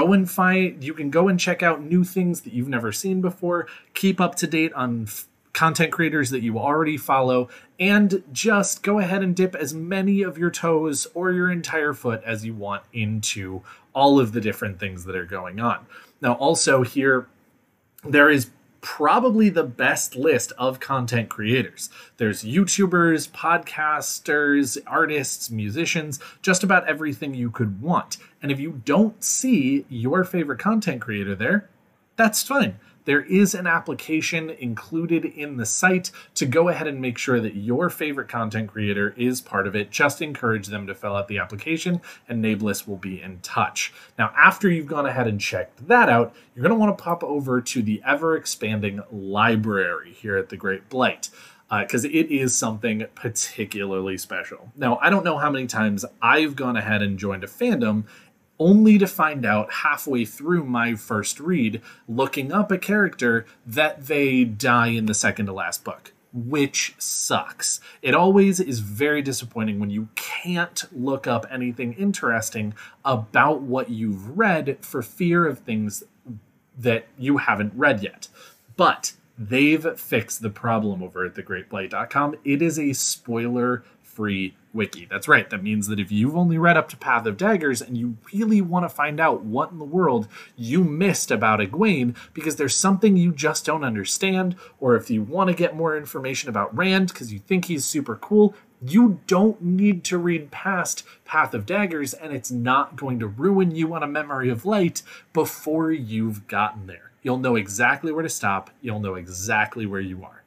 You can go and check out new things that you've never seen before, keep up to date on content creators that you already follow, and just go ahead and dip as many of your toes or your entire foot as you want into all of the different things that are going on. Now, also here, there is probably the best list of content creators. There's YouTubers, podcasters, artists, musicians, just about everything you could want. And if you don't see your favorite content creator there, that's fine. There is an application included in the site to go ahead and make sure that your favorite content creator is part of it. Just encourage them to fill out the application and Nablus will be in touch. Now, after you've gone ahead and checked that out, you're going to want to pop over to the ever-expanding library here at the Great Blight, because it is something particularly special. Now, I don't know how many times I've gone ahead and joined a fandom only to find out halfway through my first read, looking up a character, that they die in the second to last book, which sucks. It always is very disappointing when you can't look up anything interesting about what you've read for fear of things that you haven't read yet. But they've fixed the problem over at thegreatblight.com. It is a spoiler-free wiki. That's right. That means that if you've only read up to Path of Daggers and you really want to find out what in the world you missed about Egwene because there's something you just don't understand, or if you want to get more information about Rand because you think he's super cool, you don't need to read past Path of Daggers, and it's not going to ruin you on a Memory of Light before you've gotten there. You'll know exactly where to stop. You'll know exactly where you are.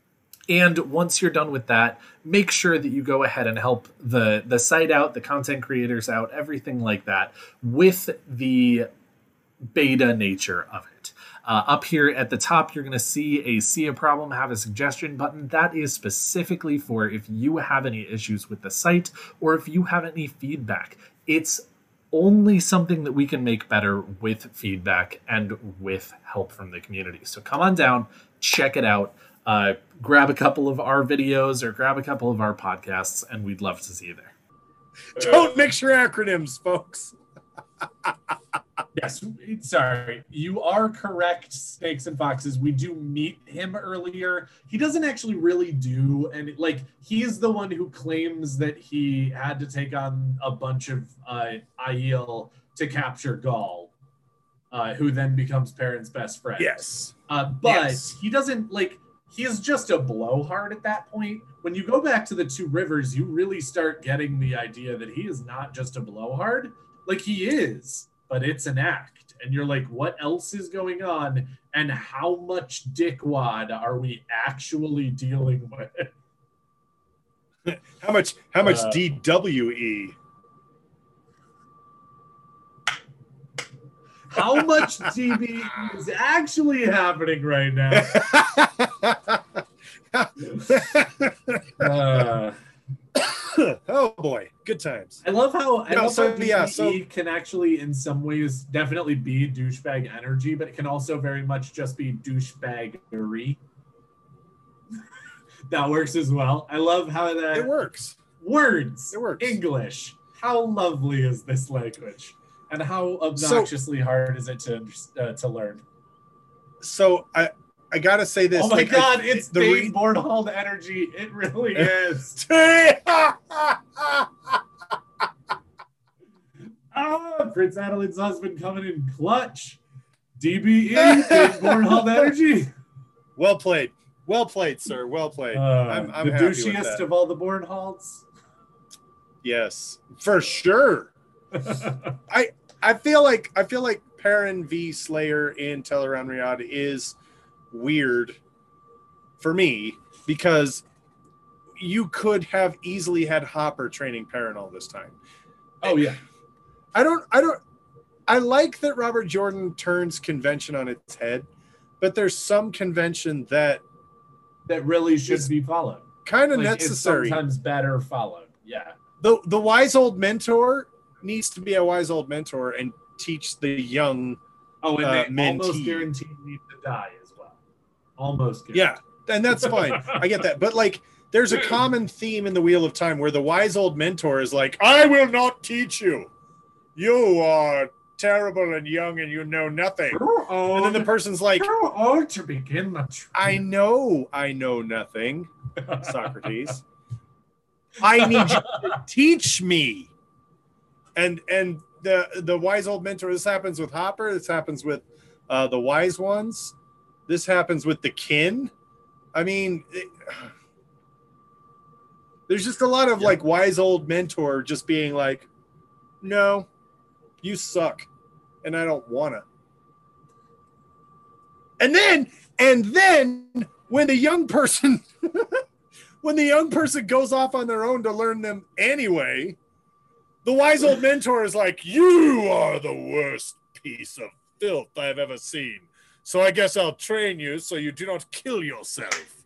And once you're done with that, make sure that you go ahead and help the site out, the content creators out, everything like that, with the beta nature of it. Up here at the top, you're going to see a problem, have a suggestion button. That is specifically for if you have any issues with the site or if you have any feedback. It's only something that we can make better with feedback and with help from the community. So come on down, check it out. Grab a couple of our videos or grab a couple of our podcasts, and we'd love to see you there. Don't mix your acronyms, folks. Yes, sorry. You are correct, Snakes and Foxes. We do meet him earlier. He doesn't actually really do, and like he's the one who claims that he had to take on a bunch of Aiel to capture Gaul, who then becomes Perrin's best friend. Yes. But he doesn't like. He is just a blowhard at that point. When you go back to the Two Rivers, you really start getting the idea that he is not just a blowhard. Like he is, but it's an act. And you're like, what else is going on? And how much dickwad are we actually dealing with? How much DWE? How much DB is actually happening right now? Oh boy, good times. I love how DBE can actually, in some ways, definitely be douchebag energy, but it can also very much just be douchebaggery. That works as well. I love how that it works. Words. It works. English. How lovely is this language? And how obnoxiously hard is it to learn? So I gotta say this. Oh my God! It's the Bornhold energy. It really is. Prince Adeline's husband coming in clutch. DBE, big Bornhold energy. Well played, sir. Well played. I'm the happy douchiest with that. of all the Bornholds. Yes, for sure. I feel like Perrin v Slayer in Teleron Riyadh is weird for me because you could have easily had Hopper training Perrin all this time. Oh yeah. I like that Robert Jordan turns convention on its head, but there's some convention that really should be followed. Kind of necessary. It's sometimes better followed. Yeah. The wise old mentor needs to be a wise old mentor and teach the young and they almost mentee. guaranteed need to die as well. Almost guaranteed. Yeah, and that's fine. I get that. But like there's a common theme in the Wheel of Time where the wise old mentor is like, I will not teach you. You are terrible and young and you know nothing. And then the person's like, how old to begin the I know nothing, Socrates. I need you to teach me. And the wise old mentor, this happens with Hopper, this happens with the wise ones, this happens with the kin. I mean, there's just a lot of like wise old mentor just being like, no, you suck, and I don't wanna. And then when the young person goes off on their own to learn them anyway, the wise old mentor is like, you are the worst piece of filth I've ever seen. So I guess I'll train you so you do not kill yourself.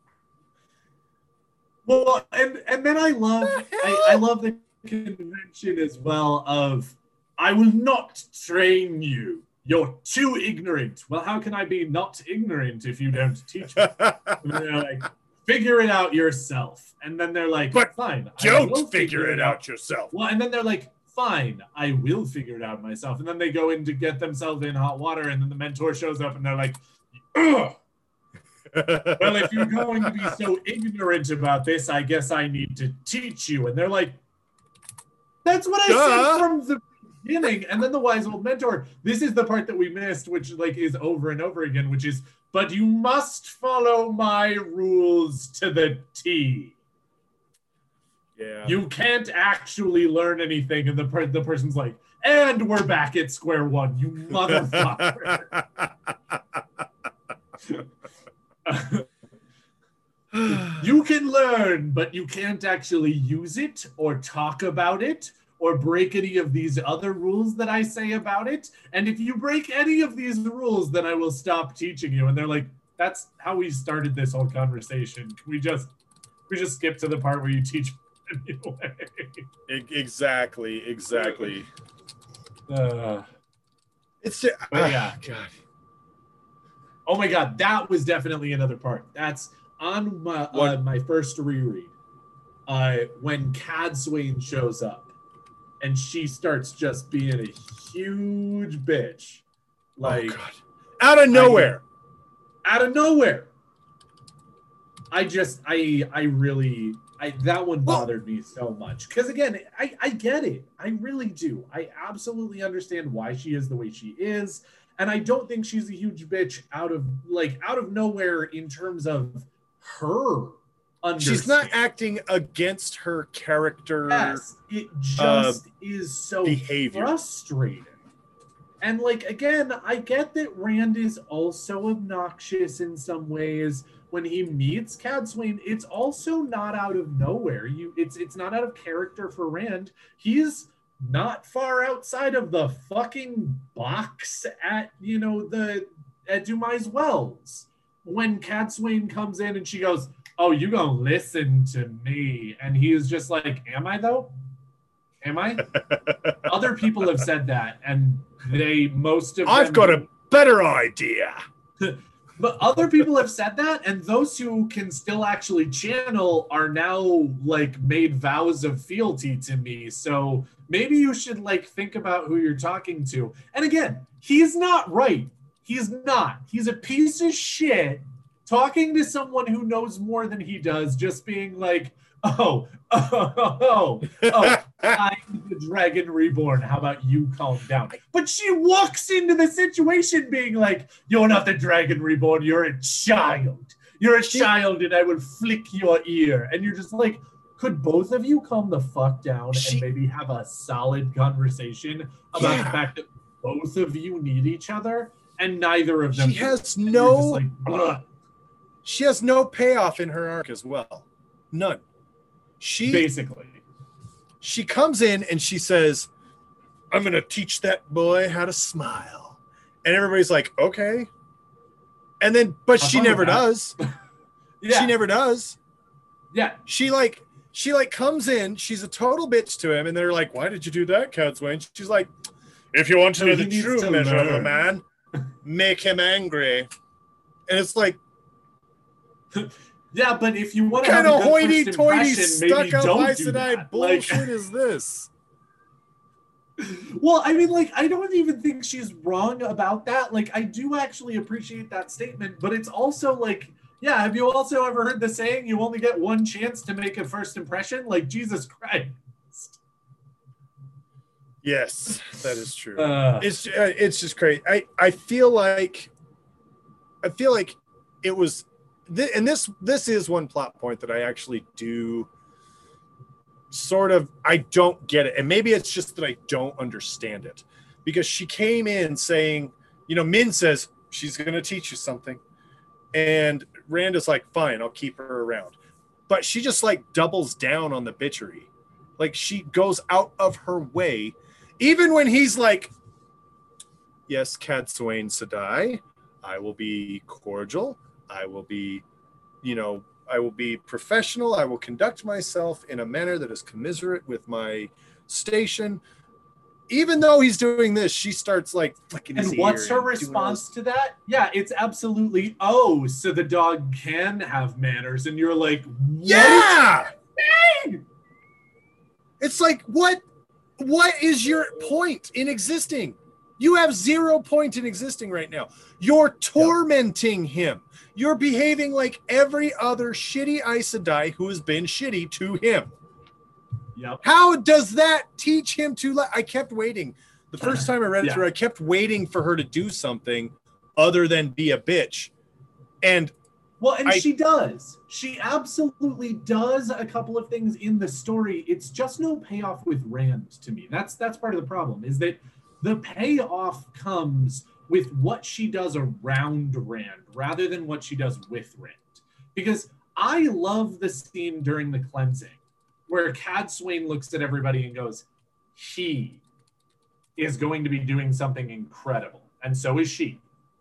Well, and then I love the convention as well of, I will not train you. You're too ignorant. Well, how can I be not ignorant if you don't teach me? And they're like, figure it out yourself. And then they're like, but fine. Don't figure it out yourself. Well, and then they're like, fine, I will figure it out myself. And then they go in to get themselves in hot water, and then the mentor shows up, and they're like, ugh. Well, if you're going to be so ignorant about this, I guess I need to teach you. And they're like, that's what I said from the beginning. And then the wise old mentor, this is the part that we missed, which like is over and over again, which is, but you must follow my rules to the T. Yeah. You can't actually learn anything. And the person's like, and we're back at square one, you motherfucker. You can learn, but you can't actually use it or talk about it or break any of these other rules that I say about it. And if you break any of these rules, then I will stop teaching you. And they're like, that's how we started this whole conversation. We just skip to the part where you teach anyway. Exactly. It's yeah. God. Oh my God, that was definitely another part. That's on my first reread. When Cadsuane shows up, and she starts just being a huge bitch. Like, oh God. Out of nowhere. Out of nowhere. That one bothered me so much. Because again, I get it. I really do. I absolutely understand why she is the way she is. And I don't think she's a huge bitch out of nowhere in terms of her understanding. She's not acting against her character. Yes, it just is so behavior. Frustrating. And like, again, I get that Rand is also obnoxious in some ways. When he meets Cadsuane, it's also not out of nowhere. It's not out of character for Rand. He's not far outside of the fucking box at Dumais Wells when Cadsuane comes in and she goes, "Oh, you gonna listen to me?" And he is just like, "Am I though? Am I?" Other people have said that, and I've got a better idea. But other people have said that, and those who can still actually channel are now like made vows of fealty to me. So maybe you should like think about who you're talking to. And again, he's not right. He's not. He's a piece of shit talking to someone who knows more than he does, just being like, I'm the Dragon Reborn. How about you calm down? But she walks into the situation being like, "You're not the Dragon Reborn. You're a child. You're a child, and I will flick your ear." And you're just like, could both of you calm the fuck down and maybe have a solid conversation about the fact that both of you need each other, and neither of them. She has no payoff in her arc as well. None. She comes in and she says, "I'm going to teach that boy how to smile." And everybody's like, "Okay." And then, but she never does. Yeah. She never does. Yeah. She comes in, she's a total bitch to him. And they're like, "Why did you do that, Cadsuane?" She's like, "If you want to know the true measure of a man, make him angry." And it's like, yeah, but if you want to kind have of a good first impression, maybe don't do that. Bullshit is this? Well, I mean, like, I don't even think she's wrong about that. Like, I do actually appreciate that statement, but it's also like, yeah, have you also ever heard the saying, you only get one chance to make a first impression? Like, Jesus Christ. Yes, that is true. It's just crazy. I feel like it was. And this is one plot point that I actually do sort of, I don't get it. And maybe it's just that I don't understand it, because she came in saying, Min says she's going to teach you something. And Rand is like, "Fine, I'll keep her around." But she just like doubles down on the bitchery. Like, she goes out of her way, even when he's like, "Yes, Cadsuane Sedai, I will be cordial. I will be professional. I will conduct myself in a manner that is commiserate with my station." Even though he's doing this, she starts like flicking his ear. And what's her response to that? Yeah, it's absolutely, "Oh, so the dog can have manners." And you're like, yeah. It's like, what is your point in existing? You have 0 point in existing right now. You're tormenting him. You're behaving like every other shitty Aes Sedai who has been shitty to him. Yep. How does that teach him to I kept waiting. The first time I read it through, I kept waiting for her to do something other than be a bitch. And she does. She absolutely does a couple of things in the story. It's just no payoff with Rand to me. That's part of the problem, is that the payoff comes with what she does around Rand rather than what she does with Rand. Because I love the scene during the cleansing where Cadsuane looks at everybody and goes, "He is going to be doing something incredible, and so is she.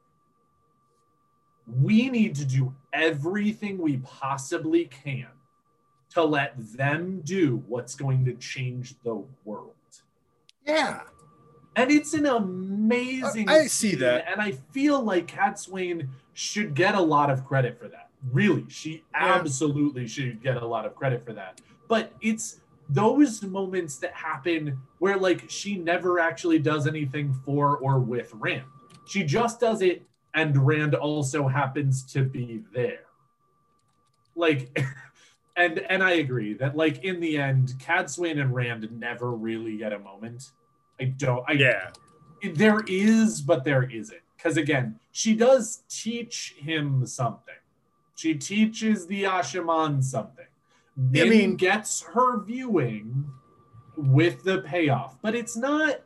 We need to do everything we possibly can to let them do what's going to change the world." Yeah. And it's an amazing I see that. And I feel like Cadsuane should get a lot of credit for that. Really, she absolutely should get a lot of credit for that. But it's those moments that happen where like she never actually does anything for or with Rand. She just does it, and Rand also happens to be there. Like, and I agree that like in the end, Cadsuane and Rand never really get a moment. Yeah. There is, but there isn't. Because again, she does teach him something. She teaches the Ashaman something. Min gets her viewing with the payoff, but it's not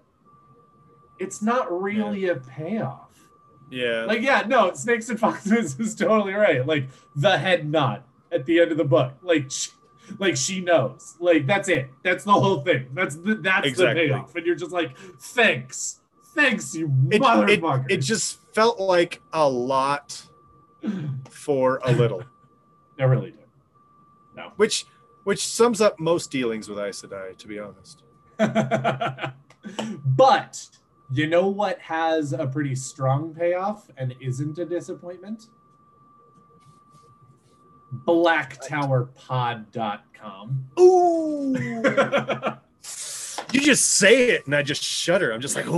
really a payoff. Yeah. Like, yeah, no, Snakes and Foxes is totally right. Like the head nod at the end of the book. Like she knows. Like that's it. That's the whole thing. That's exactly the payoff. And you're just like, thanks, you motherfucker. It just felt like a lot for a little. It really did. No. Which sums up most dealings with Aes Sedai, to be honest. But you know what has a pretty strong payoff and isn't a disappointment? BlackTowerPod.com. Ooh. You just say it and I just shudder. I'm just like,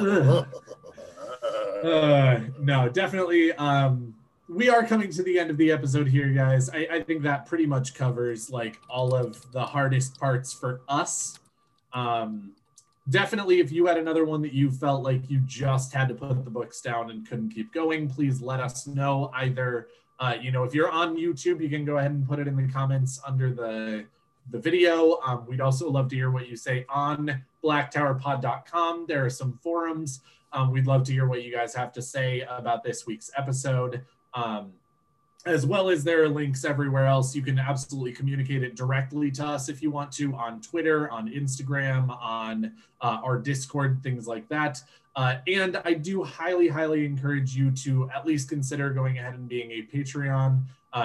no, definitely. We are coming to the end of the episode here, guys. I think that pretty much covers like all of the hardest parts for us. Definitely, if you had another one that you felt like you just had to put the books down and couldn't keep going, please let us know. Either, if you're on YouTube, you can go ahead and put it in the comments under the video. We'd also love to hear what you say on blacktowerpod.com. There are some forums. We'd love to hear what you guys have to say about this week's episode. As well as there are links everywhere else. You can absolutely communicate it directly to us if you want to on Twitter, on Instagram, on our Discord, things like that. And I do highly, highly encourage you to at least consider going ahead and being a Patreon.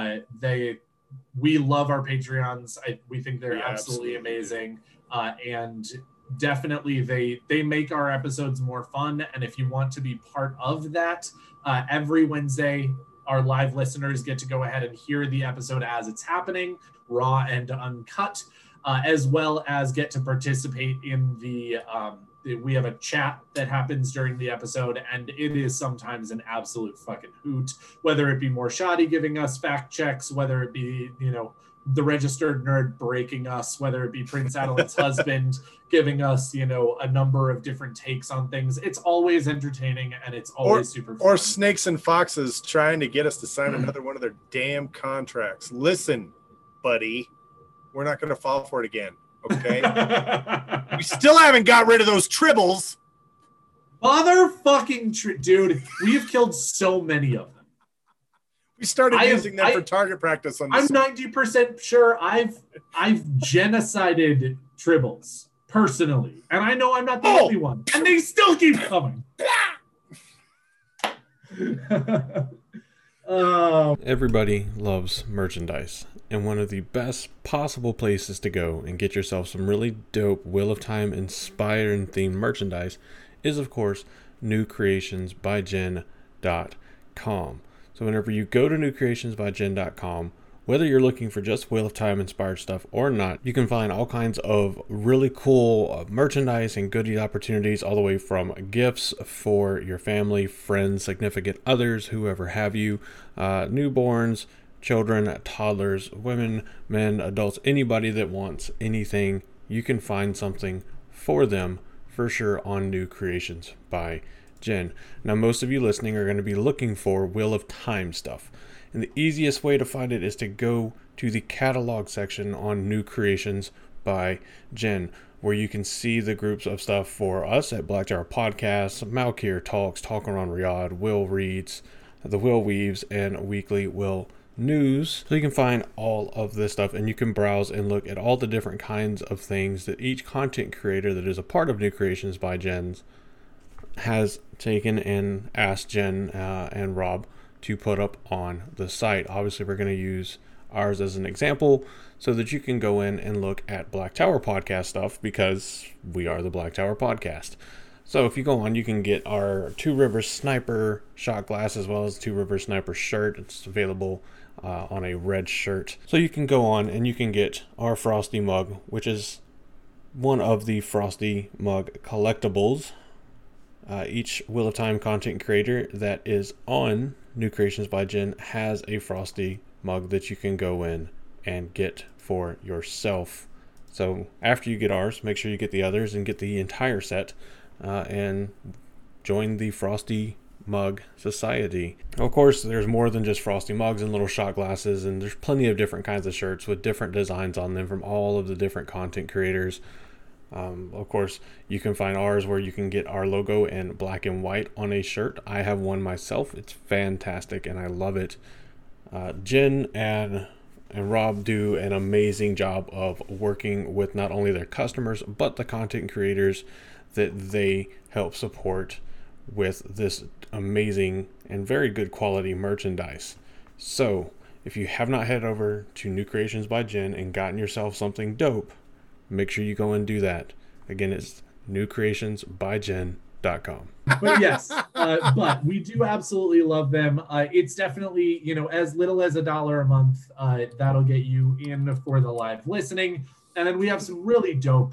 We love our Patreons. We think they're absolutely amazing. And definitely they make our episodes more fun. And if you want to be part of that, every Wednesday, our live listeners get to go ahead and hear the episode as it's happening, raw and uncut, as well as get to participate in we have a chat that happens during the episode, and it is sometimes an absolute fucking hoot, whether it be more shoddy giving us fact checks, whether it be, the registered nerd breaking us, whether it be Prince Adeline's husband giving us, a number of different takes on things. It's always entertaining and it's always super fun. Or Snakes and Foxes trying to get us to sign another one of their damn contracts. Listen, buddy, we're not going to fall for it again, okay? We still haven't got rid of those tribbles. Dude, we've killed so many of them. We started using them for target practice on this. I'm 90% sure I've genocided tribbles personally, and I know I'm not the only one, and they still keep coming. Everybody loves merchandise, and one of the best possible places to go and get yourself some really dope Wheel of Time inspired and themed merchandise is, of course, newcreationsbyjen.com. So whenever you go to newcreationsbyjen.com, whether you're looking for just Wheel of Time inspired stuff or not, you can find all kinds of really cool merchandise and goodie opportunities, all the way from gifts for your family, friends, significant others, whoever have you, newborns, children, toddlers, women, men, adults, anybody that wants anything, you can find something for them for sure on New Creations by Jen. Now, most of you listening are going to be looking for Wheel of Time stuff. And the easiest way to find it is to go to the catalog section on New Creations by Jen, where you can see the groups of stuff for us at Black Tower Podcasts, Malkir Talks, Talking Around Riyadh, Will Reads, The Will Weaves, and Weekly Will News. So you can find all of this stuff, and you can browse and look at all the different kinds of things that each content creator that is a part of New Creations by Jen's has taken and asked Jen and Rob to put up on the site. Obviously, we're going to use ours as an example so that you can go in and look at Black Tower Podcast stuff, because we are the Black Tower Podcast. So if you go on, you can get our Two Rivers Sniper shot glass as well as Two Rivers Sniper shirt. It's available on a red shirt. So you can go on and you can get our Frosty mug, which is one of the Frosty Mug collectibles. Each Wheel of Time content creator that is on New Creations by Jen has a Frosty mug that you can go in and get for yourself. So after you get ours, make sure you get the others and get the entire set and join the Frosty Mug Society. Of course, there's more than just Frosty mugs and little shot glasses, and there's plenty of different kinds of shirts with different designs on them from all of the different content creators. Of course, you can find ours where you can get our logo in black and white on a shirt. I have one myself. It's fantastic and I love it. Jen and Rob do an amazing job of working with not only their customers but the content creators that they help support with this amazing and very good quality merchandise. So if you have not headed over to New Creations by Jen and gotten yourself something dope, make sure you go and do that. Again, it's newcreationsbyjen.com. But yes, but we do absolutely love them. It's definitely, as little as $1 a month. That'll get you in for the live listening. And then we have some really dope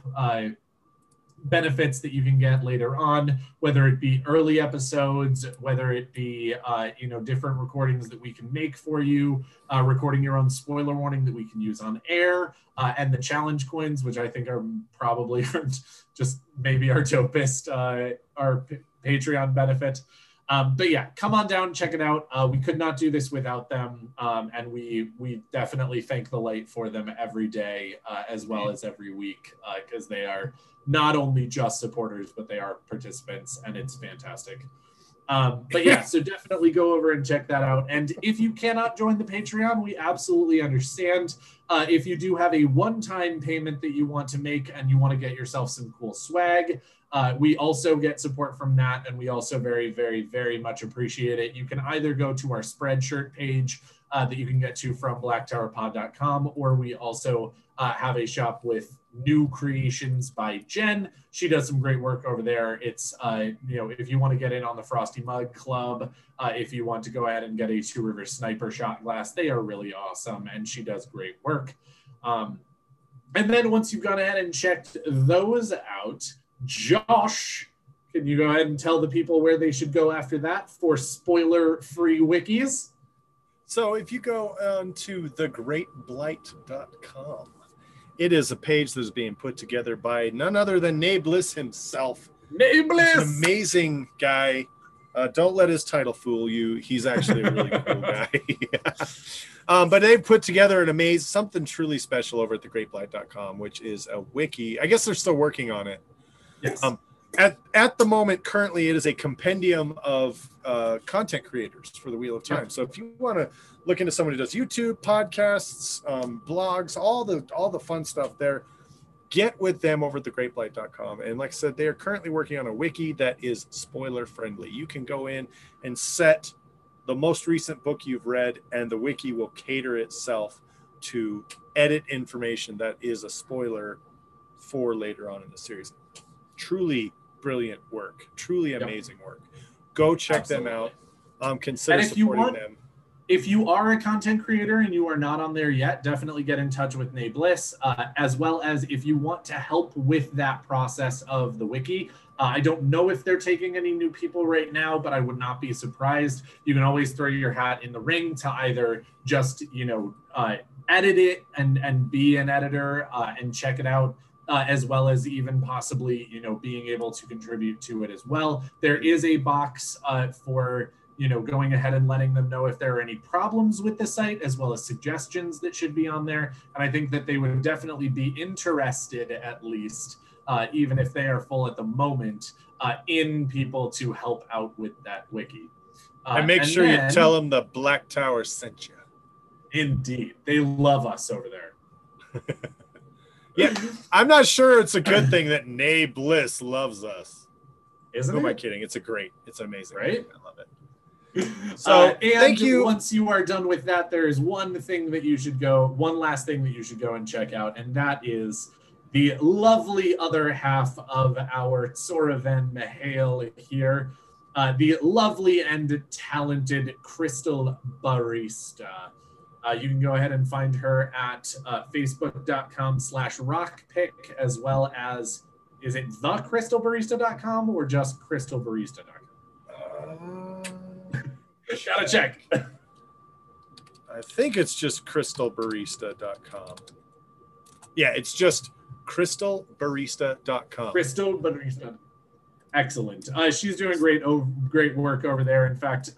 benefits that you can get later on, whether it be early episodes, whether it be different recordings that we can make for you, recording your own spoiler warning that we can use on air, and the challenge coins, which I think are probably just maybe our dopest our Patreon benefit. But yeah, come on down, check it out. We could not do this without them, and we definitely thank the light for them every day, as well as every week, because they are not only just supporters, but they are participants, and it's fantastic. But yeah, so definitely go over and check that out. And if you cannot join the Patreon, we absolutely understand. If you do have a one-time payment that you want to make and you want to get yourself some cool swag, we also get support from that, and we also very, very, very much appreciate it. You can either go to our Spreadshirt page that you can get to from blacktowerpod.com, or we also have a shop with New Creations by Jen. She does some great work over there. It's, if you want to get in on the Frosty Mug Club, if you want to go ahead and get a Two River Sniper shot glass, they are really awesome, and she does great work. And then once you've gone ahead and checked those out, Josh, can you go ahead and tell the people where they should go after that for spoiler-free wikis? So if you go on to thegreatblight.com, it is a page that is being put together by none other than Nabliss himself. Nabliss! An amazing guy. Don't let his title fool you. He's actually a really cool guy. But they've put together something truly special over at thegreatblight.com, which is a wiki. I guess they're still working on it. Yes. At the moment, currently, it is a compendium of content creators for the Wheel of Time. So if you want to look into someone who does YouTube, podcasts, blogs, all the fun stuff there, get with them over at thegreatblight.com. And like I said, they are currently working on a wiki that is spoiler friendly. You can go in and set the most recent book you've read, and the wiki will cater itself to edit information that is a spoiler for later on in the series. Truly brilliant work, truly amazing work. Go check them out. Consider supporting them. If you are a content creator and you are not on there yet, definitely get in touch with Nabliss, as well as if you want to help with that process of the wiki. I don't know if they're taking any new people right now, but I would not be surprised. You can always throw your hat in the ring to either just, edit it and be an editor and check it out. As well as even possibly, being able to contribute to it as well. There is a box for, going ahead and letting them know if there are any problems with the site, as well as suggestions that should be on there. And I think that they would definitely be interested, at least, even if they are full at the moment, in people to help out with that wiki. And make sure you tell them the Black Tower sent you. Indeed. They love us over there. Yeah, I'm not sure it's a good thing that Nabliss loves us. Isn't Who it? am I kidding? It's amazing. Right? I love it. So thank you. Once you are done with that, there is one last thing that you should go and check out, and that is the lovely other half of our Tsoraven Mihail here, the lovely and talented Crystal Barista. You can go ahead and find her at facebook.com/rockpick, as well as, is it thecrystalbarista.com or just crystalbarista.com? Gotta check. I think it's just crystalbarista.com. Yeah, it's just crystalbarista.com. Crystal Barista. Excellent. She's doing great work over there. In fact,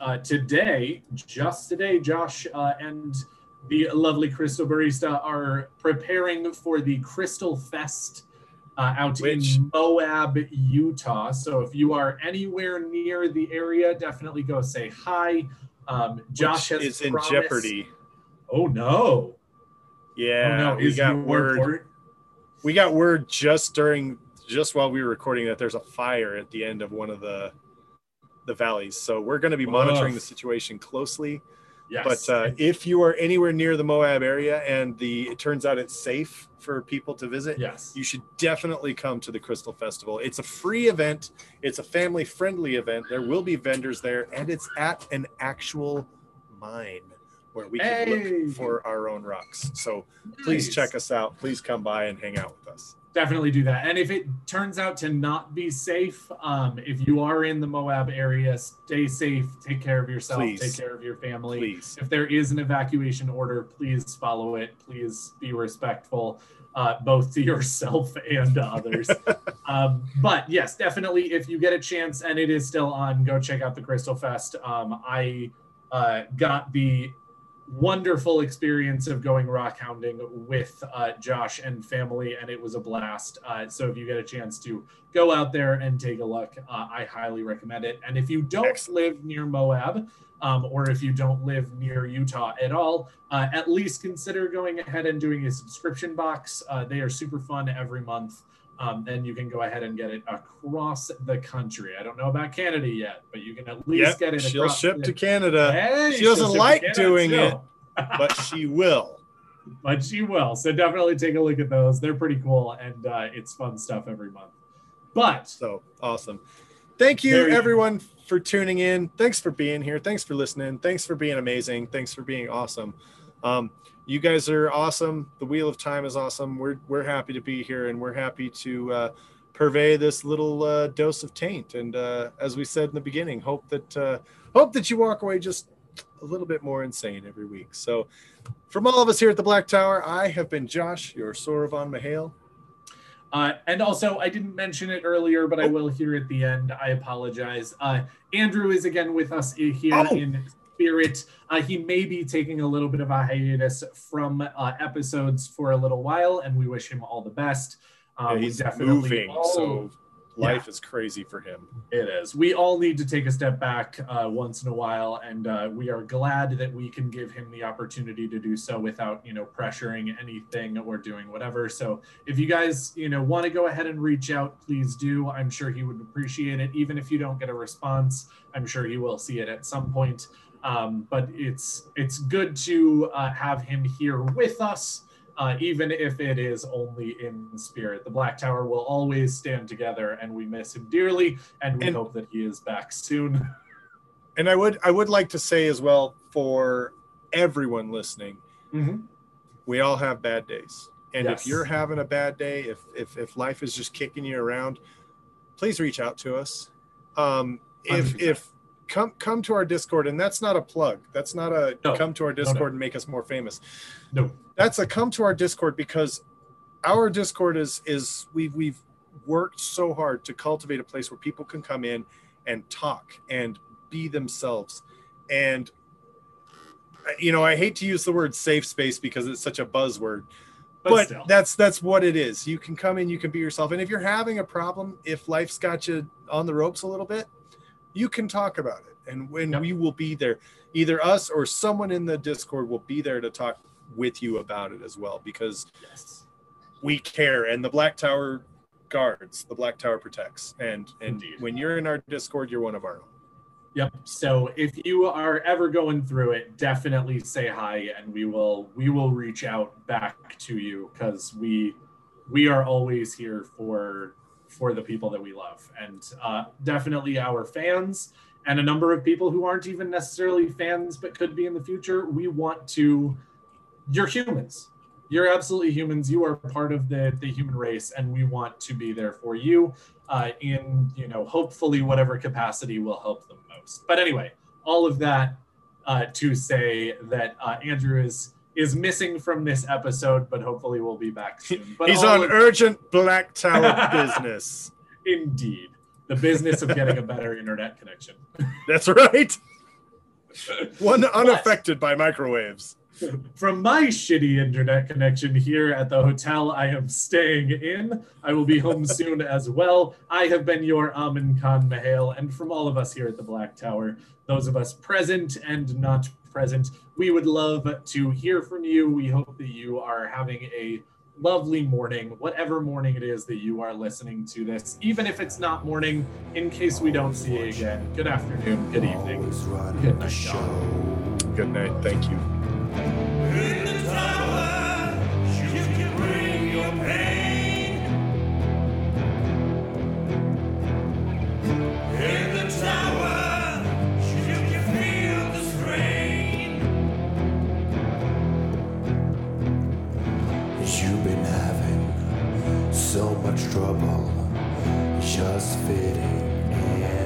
just today, Josh and the lovely Crystal Barista are preparing for the Crystal Fest out in Moab, Utah. So if you are anywhere near the area, definitely go say hi. Josh is in jeopardy. Oh no! Yeah, oh, no. We got word. We got word just while we were recording that there's a fire at the end of one of the valleys. So we're going to be monitoring the situation closely. Yes. But if you are anywhere near the Moab area and it turns out it's safe for people to visit, yes, you should definitely come to the Crystal Festival. It's a free event. It's a family-friendly event. There will be vendors there, and it's at an actual mine where we can look for our own rocks. So please check us out. Please come by and hang out with us. Definitely do that. And if it turns out to not be safe, if you are in the Moab area, stay safe, take care of yourself, take care of your family. Please. If there is an evacuation order, please follow it. Please be respectful, both to yourself and to others. But yes, definitely, if you get a chance and it is still on, go check out the Crystal Fest. I got the wonderful experience of going rock hounding with Josh and family, and it was a blast. So if you get a chance to go out there and take a look, I highly recommend it. And if you don't live near Moab, or if you don't live near Utah at all, at least consider going ahead and doing a subscription box. They are super fun every month. And you can go ahead and get it across the country. I don't know about Canada yet, but you can at least get it across. She'll ship to Canada. Hey, she doesn't like doing it, but she will. But she will. So definitely take a look at those. They're pretty cool, and it's fun stuff every month. But so awesome. Thank you, everyone, for tuning in. Thanks for being here. Thanks for listening. Thanks for being amazing. Thanks for being awesome. You guys are awesome. The Wheel of Time is awesome. We're happy to be here, and we're happy to purvey this little dose of taint. And as we said in the beginning, hope that you walk away just a little bit more insane every week. So from all of us here at the Black Tower, I have been Josh, your Sorovan Mahale. And also, I didn't mention it earlier, but I will here at the end. I apologize. Andrew is again with us here in spirit. He may be taking a little bit of a hiatus from episodes for a little while, and we wish him all the best. He's definitely moving, so life is crazy for him. It is. We all need to take a step back once in a while, and we are glad that we can give him the opportunity to do so without, pressuring anything or doing whatever. So if you guys, want to go ahead and reach out, please do. I'm sure he would appreciate it. Even if you don't get a response, I'm sure he will see it at some point. But it's good to have him here with us, even if it is only in spirit. The Black Tower will always stand together, and we miss him dearly, and we hope that he is back soon. And I would like to say as well, for everyone listening, we all have bad days. And if you're having a bad day, if life is just kicking you around, please reach out to us. If come to our Discord, and that's not a plug. That's not a come to our Discord and make us more famous. No, that's a come to our Discord, because our Discord is we've worked so hard to cultivate a place where people can come in and talk and be themselves. And I hate to use the word safe space because it's such a buzzword, but that's what it is. You can come in, you can be yourself, and if you're having a problem, if life's got you on the ropes a little bit, you can talk about it, and we will be there. Either us or someone in the Discord will be there to talk with you about it as well, because we care, and the Black Tower guards, the Black Tower protects, and when you're in our Discord, you're one of our own. Yep. So if you are ever going through it, definitely say hi, and we will reach out back to you, because we are always here for the people that we love, and definitely our fans and a number of people who aren't even necessarily fans but could be in the future. We want to you're humans. You're absolutely humans. You are part of the human race, and we want to be there for you in, hopefully whatever capacity will help them most. But anyway, all of that to say that Andrew is missing from this episode, but hopefully we'll be back soon. But he's on urgent Black Tower business. Indeed. The business of getting a better internet connection. That's right. One unaffected by microwaves. From my shitty internet connection here at the hotel I am staying in, I will be home soon as well. I have been your Amin Khan Mahale, and from all of us here at the Black Tower, those of us present and not present, we would love to hear from you. We hope that you are having a lovely morning, whatever morning it is that you are listening to this, even if it's not morning, in case we don't see you again. Good afternoon, good evening, good night, y'all. Good night, thank you. In the tower, you can bring your pain. In the tower, you can feel the strain. You've been having so much trouble just fitting in.